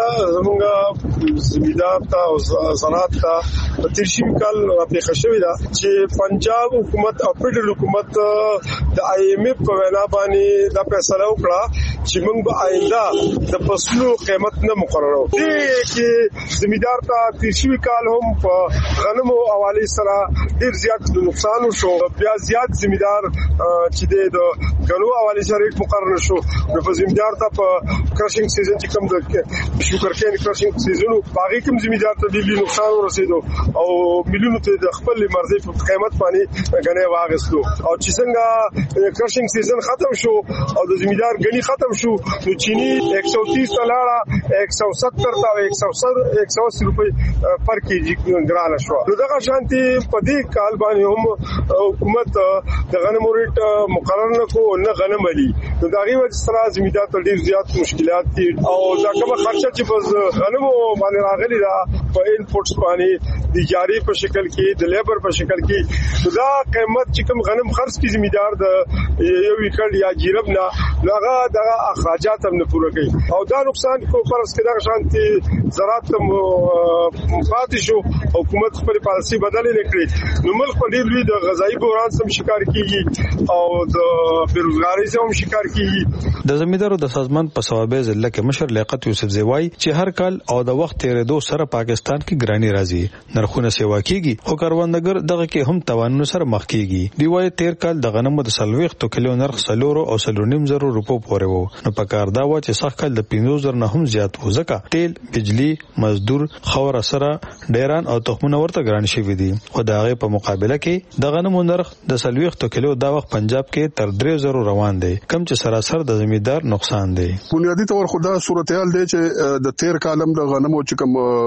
زموږ زمیدار ته او صنعت ته تیر شي کال په خښوي دا چې پنجاب حکومت او فدرال حکومت د آی ایم ایف په وینا باندې دا فیصله وکړه چې موږ به آینده د فصلو قیمت نه مقررو دي چې زمیدار ته تیر شي کال هم په غنمو حواله سره ډیر زیات نقصان وشو بیا زیات زمیدار چې د غنو حواله سره ریټ مقرر شو په زمیدار ته په کرشینګ سیزن چې کوم د شوګر کین کرشینګ سیزن باغی کوم زمیدار ته ډیر نقصان ورسېدو او ملیونو ته د خپل مرزي په قیمت باندې غنې واغستو او چې څنګه کرشینګ سیزن ختم شو او د زمیدار غنی ختم شو نو چینی ایک سو تیس تلاړه ایک سو ستر تا ایک سو ایک سو اسی روپے پر کیجی ګرانه شو نو دغه شانتي په دې کال باندې هم حکومت د غنمو ریټ مقرر نه کو نه غنم علي نو دا غي وجه سره زمیدار ته ډیر زیات مشکلات دي او دا کومه خرچه چې بس غنمو باندې راغلي دا په انپورټس باندې د جاری په شکل کې د لیبر په شکل کې دا قیمت چې کوم غنم خرڅ کی زمیدار د یو وکړ یا جیرب نه هغه د اخراجات هم نه پوره کوي او دا نقصان کو پرس کې دا شانتي زراعت مفاتیش حکومت خپل پالیسي بدلې نکړي نو ملک په ډیر لوی د غذایی بحران سم شکار کیږي او د بیروزګاری سم شکار کیږي د زمیدارو د سازمان په ثوابه ضلع کې مشر لیاقت یوسف زیوای چې هر کال او د وخت تیرېدو سره پاکستان کې ګرانی راځي نرخونه سیوا کیږي خو کاروندګر دغه کې هم توانونو سره مخ کیږي دی وایي تیر کال د غنمو د سلويخت کیلو نرخ سلورو او سلونیم زرو روپو پورې وو نو په کار دا و چې سخت کال د پنځوس زره نه هم زیات و ځکه تیل بجلی مزدور خور سره ډیران او تخمونه ورته ګران شوی دي او دا غي په مقابله کې د غنمو نرخ د سلويخت کیلو دا وخت پنجاب کې تر درې زره روان دي کم چې سراسر د زمیدار نقصان دی بنیادی تور خدا صورتحال دی چې د تیر کالم د غنمو چې کوم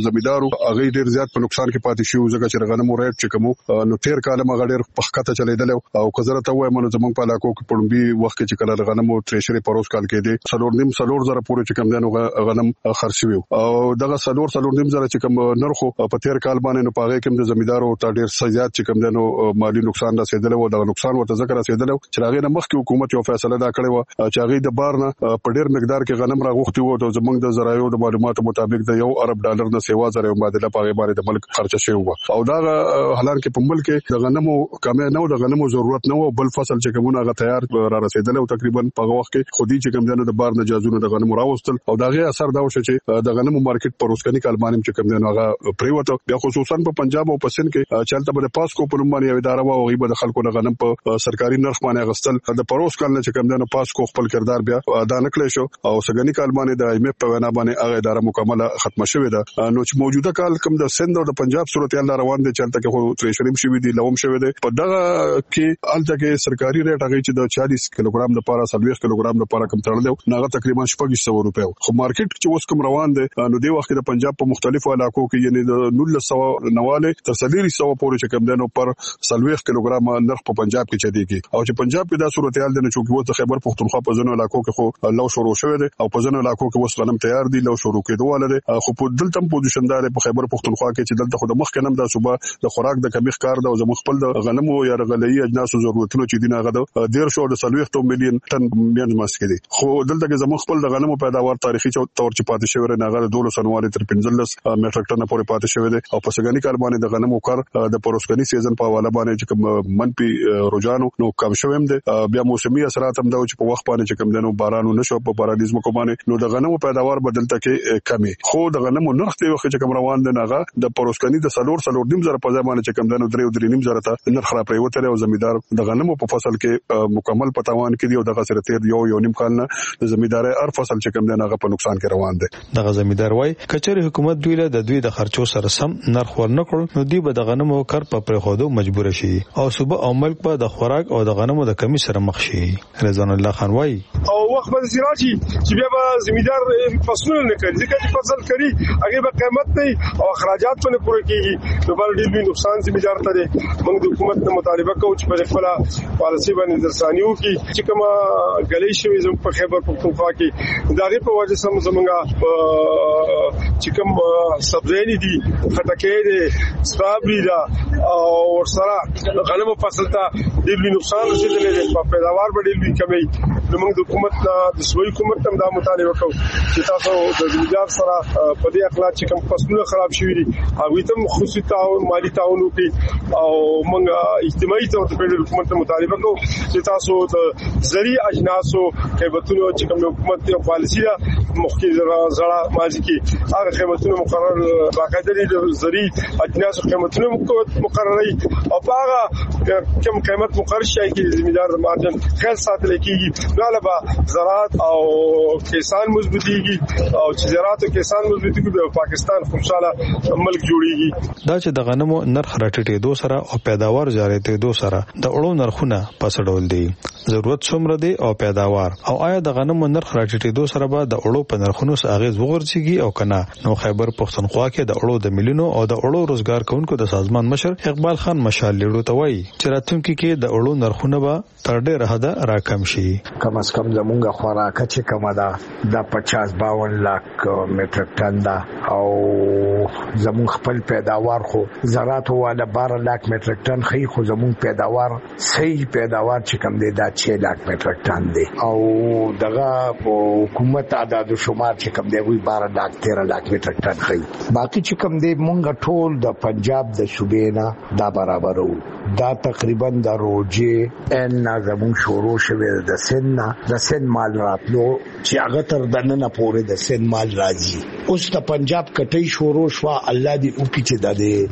زمیدارو هغه ډیر زیات په نقصان کې پاتې شو ځکه چې غنمو ریټ چې کوم نو تیر کال ما غډیر پخکته چلیدل او کزره ته وای منو زمونږ په علاقو کې پړمبي وخت کې چې کله غنمو تریشري پروس کال کې دي څلور نیم څلور زره پورې چې کم دنو غنم خرڅوي او دغه څلور څلور نیم زره چې کم نرخو په تیر کال باندې نو پاغه کې د زمیدارو ته ډیر زیات چې کم دنو مالی نقصان رسیدل او دغه نقصان ورته ذکر رسیدل چې هغه نه مخکې حکومت یو فیصله دا کړې و چې هغه د بار نه په ډیر مقدار کې غنم راغوښتي وو او زمونږ د زراعو د معلوماتو مطابق د یو ارب ډالر نه سیوا زره مبادله پاغه باندې د ملک خرچه شوی و او دا حالان کې په ملک کې د غنمو کمه نه د غنمو ضرورت نه و بل فصل چې کومه غا تیار را رسیدل او تقریبا په وخت کې خودي چې کوم دنو د بار نه جازونه د غنمو راوستل او داغه اثر دا وشو چې د غنمو مارکیټ پر اوسکنی کال باندې چې کوم دنو هغه پریوته بیا خصوصا په پنجاب او په سند کې چلته به پاسکو په نوم باندې یو اداره و او غیبه د خلکو د غنم په سرکاري نرخ باندې غستل د پروس کال نه چې کوم دنو پاسکو خپل کردار بیا ادا نکړي شو او سګنی کال باندې د ایم ایف په وینا باندې هغه اداره مکمله ختمه شوې ده نو چې موجوده کال کوم د سند او د پنجاب صورتحال روان دي چلته کې خو تریشریم شوی دي لوم شوی دي په دغه کې الته کې سرکاري ریټ هغه چې د چالیس کیلوګرام د پاره سلويخ کیلوګرام د پاره کم تړل دی نو تقریبا شپږ سوه روپیه خو مارکیټ چې اوس کوم روان دي نو د وخت د پنجاب په مختلفو علاقو کې یعنی د نولس سوه نواله تر سلیری سوه پورې چې کم دنو پر سلويخ کیلوګرام نرخ په پنجاب کې چديږي او چې پنجاب کې دا صورتحال د چوکي وو خیبر پختونخوا په ځینو علاقو کې خو لو شروع شوی دی او په ځینو علاقو کې وس غنم تیار دي لو شروع کېدو ولر خو په دلته پوزیشن دار په خیبر پختونخوا کې چې دلته خو د مخ کنم دا صوبه د خوراک د کمی ښکار دا او زموږ خپل د غنمو یا غلئی اجناسو ضرورتونو چې دینه غده ډیر شو د سلويخ تو مليون ټن میانځ ماسک دي خو دلته کې زموږ خپل د غنمو پیداوار تاریخي تور چې پاتې شوی نه غره دوله سنوالي تر پنځلس میټریک ټن پورې پاتې شوی دی او په سګنی کال باندې د غنمو کار د پروسکنی سیزن په حواله باندې چې کوم منپي رجحان نو کم شویم دی بیا موسمي اثرات هم دا چې په وخت باندې چې کوم دنو بارانو نشو په بارانیزم کو باندې نو د غنمو پیداوار بدلته کې کمی خو د غنمو نرخ ته وخت چې کوم روان دی ناغه د پروسکنی د سلور سلور نیم زره په ځای باندې چې کوم دنو درې درې نیم زره ته نرخ را پریوته او زمیدار د غنمو په فصل کې مکمل پتاوان کې دی او دغه سره تیر یو یو نیم کال نه د زمیدار هر فصل چې کوم دنو په نقصان کې روان دی دغه زمیدار وای کچره حکومت دوی له د دوی د خرچو سره سم نرخ ورنکړ نو دی به د غنمو کار په پرخودو مجبور شي او صوبه او ملک په د خوراک او د غنمو د کمی سره مخ شي رضوان الله خان وای او وخت به سراجي چې بیا به زمیدار فصلونه نه کوي ځکه چې فصل کوي هغه به قیمت نه او اخراجات په پوره کیږي نو بل ډیر نقصان زمیدار ته دی موږ د حکومت د مطالبه کوو چې په خپل پالیسي باندې درسانیو کی چې کومه غلې شوی زم په خیبر پختونخوا کې دا غي په وجه سم زمونږه چې کوم سبزی دي خټکې دي سترابري دا او سره غنمو فصل ته ډیر نقصان رسیدلی دی په پیداوار به ډیر کمی نو موږ د حکومت د سوي حکومت هم دا مطالبه کوو چې تاسو د زمیدار سره په دې اخلاق چې کوم فصلونه خراب شوي دي هغه ته خصوصي تعاون مالی تعاون وکړي او موږ اجتماعي تور په حکومت ته مطالبه کوو چې تاسو د زرعي اجناسو قیمتونو چې کوم حکومت یو پالیسي ده مخکې زړه ماضي کې هغه قیمتونه مقرر باقاعده دي د زرعي اجناسو قیمتونه مقرري او هغه کوم قیمت مقرر شي چې زمیدار د مارجن خیال ساتل کیږي غالبا زراعت او کسان مضبوطیږي او چې زراعت او کسان مضبوطیږي د پاکستان خوشاله ملک جوړیږي دا چې د غنمو نرخ راټیټېدو سره او پیداوار زیاتېدو سره د اړو نرخونه پس ډول دي ضرورت څومره دی او پیداوار او آیا د غنمو نرخ راټیټېدو سره به د اړو په نرخونو څخه اغیز وغورځيږي او کنه نو خیبر پختونخوا کې د اړو د مليونو او د اړو روزګار کوونکو د سازمان مشر اقبال خان مشال لیړو ته وایي چې راتلونکي کې د اړو نرخونه به تر ډېره حده راکم شي کم از کم زمونږه خوراکه چې کومه ده د پچاس باون لاک میټریک ټن ده او زمونږ خپل پیداوار خو زراعت والا بارہ لاک میټریک ټن خي خو زمونږ پیداوار صحیح پیداوار چې کوم دی دا چھ لاک میټریک ټن دی او دغه حکومت عدد شمار چې کوم دی وی بارہ لاک تیرہ لاک میټریک ټن خي باقي چې کوم دی مونږ ټول د پنجاب د صوبې نه دا برابرو دا تقریبا د روجه ان زمون شروع شوه د سن د سن مال راتلو چې هغه تر دننه پورې د سن مال راځي اوس د پنجاب کټي شروع شو الله دې او کې چې د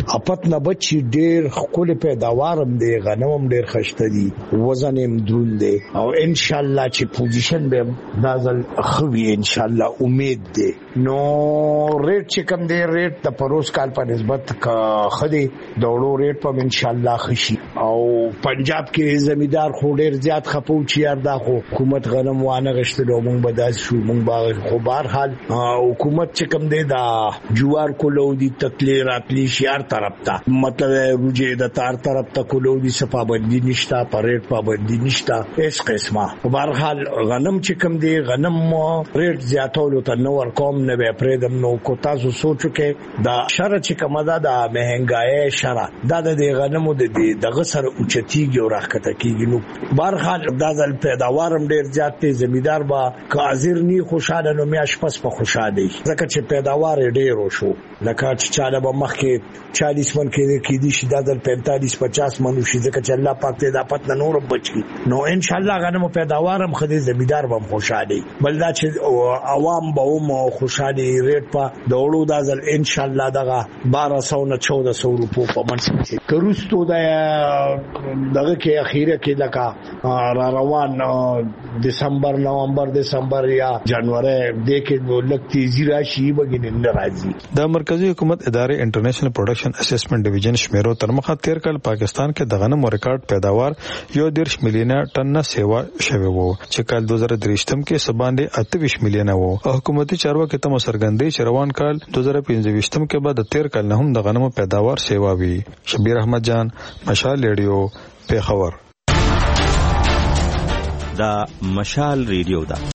اپت نه بچي ډیر خپل پیداوارم دی غنمم ډیر خشته دي وزن هم درول دی او ان شاء الله چې پوزیشن به دازل خوي ان شاء الله امید دی نو ریټ چې کم دی ریټ د پروس کال په نسبت کا خدي دوړو ریټ په ان شاء الله خشي او پنجاب کې زمیدار خو ډیر زیات خپو چې یار دا خو حکومت غنم وانه غشتلو مونږ بداس شو مونږ باغ خو بهر حال حکومت چې کم دی دا جوار کولو دي تکلی راتلی شهر طرف ته مطلب روجه د تار طرف ته کولو دي صفابندی نشتا پریټ پابندی نشتا اس قسمه بهر حال غنم چې کم دی غنم ریټ زیاتولو ته نور کوم نه به پرېدم نو کو تاسو سوچو کې دا شر چې کومه ده د مهنګای شر دا د غنمو د دغه سره اوچتیږي او راکته کیږي نو بهر حال دا د پیداوارم ډیر زیات دی زمیدار با کاظر نی خوشاله نو میاش پس په خوشاله ځکه چې پیداوار ډیر شو لکه چې چاله به مخکې چالیس من کې کې دي شي دا د پینتالیس پچاس من شي ځکه چې الله پاک ته دا پت نور بچي نو ان شاء الله غنمو پیداوارم خدي زمیدار به خوشاله بل دا چې عوام به مو خوشاله ریټ په دوړو دا ځل ان شاء الله دغه بارہ سو نه چودہ سو روپو په منځ کې کروستو دا دغه کې اخیره کې لکه را روان دسمبر نومبر دسمبر یا جنوري د کې لک تیزی راشي بګین راځي د مرکزی حکومت ادارې انټرنیشنل پروډکشن اسسمنټ ډیویژن شمیرو تر مخه تیر کال پاکستان کې د غنمو ریکارډ پیداوار یو دیرش میلیونه ټن سیوا شوی وو چې کال دو هزار درېشتم کې سباندې اتویش میلیونه وو حکومتي چارواکي ته سرګندې چې روان کال دو هزار پنځويشتم کې بعد تیر کال نه هم د غنمو پیداوار سیوا وی شبیر احمد جان مشال ریډیو پیښور دا مشال ریډیو دا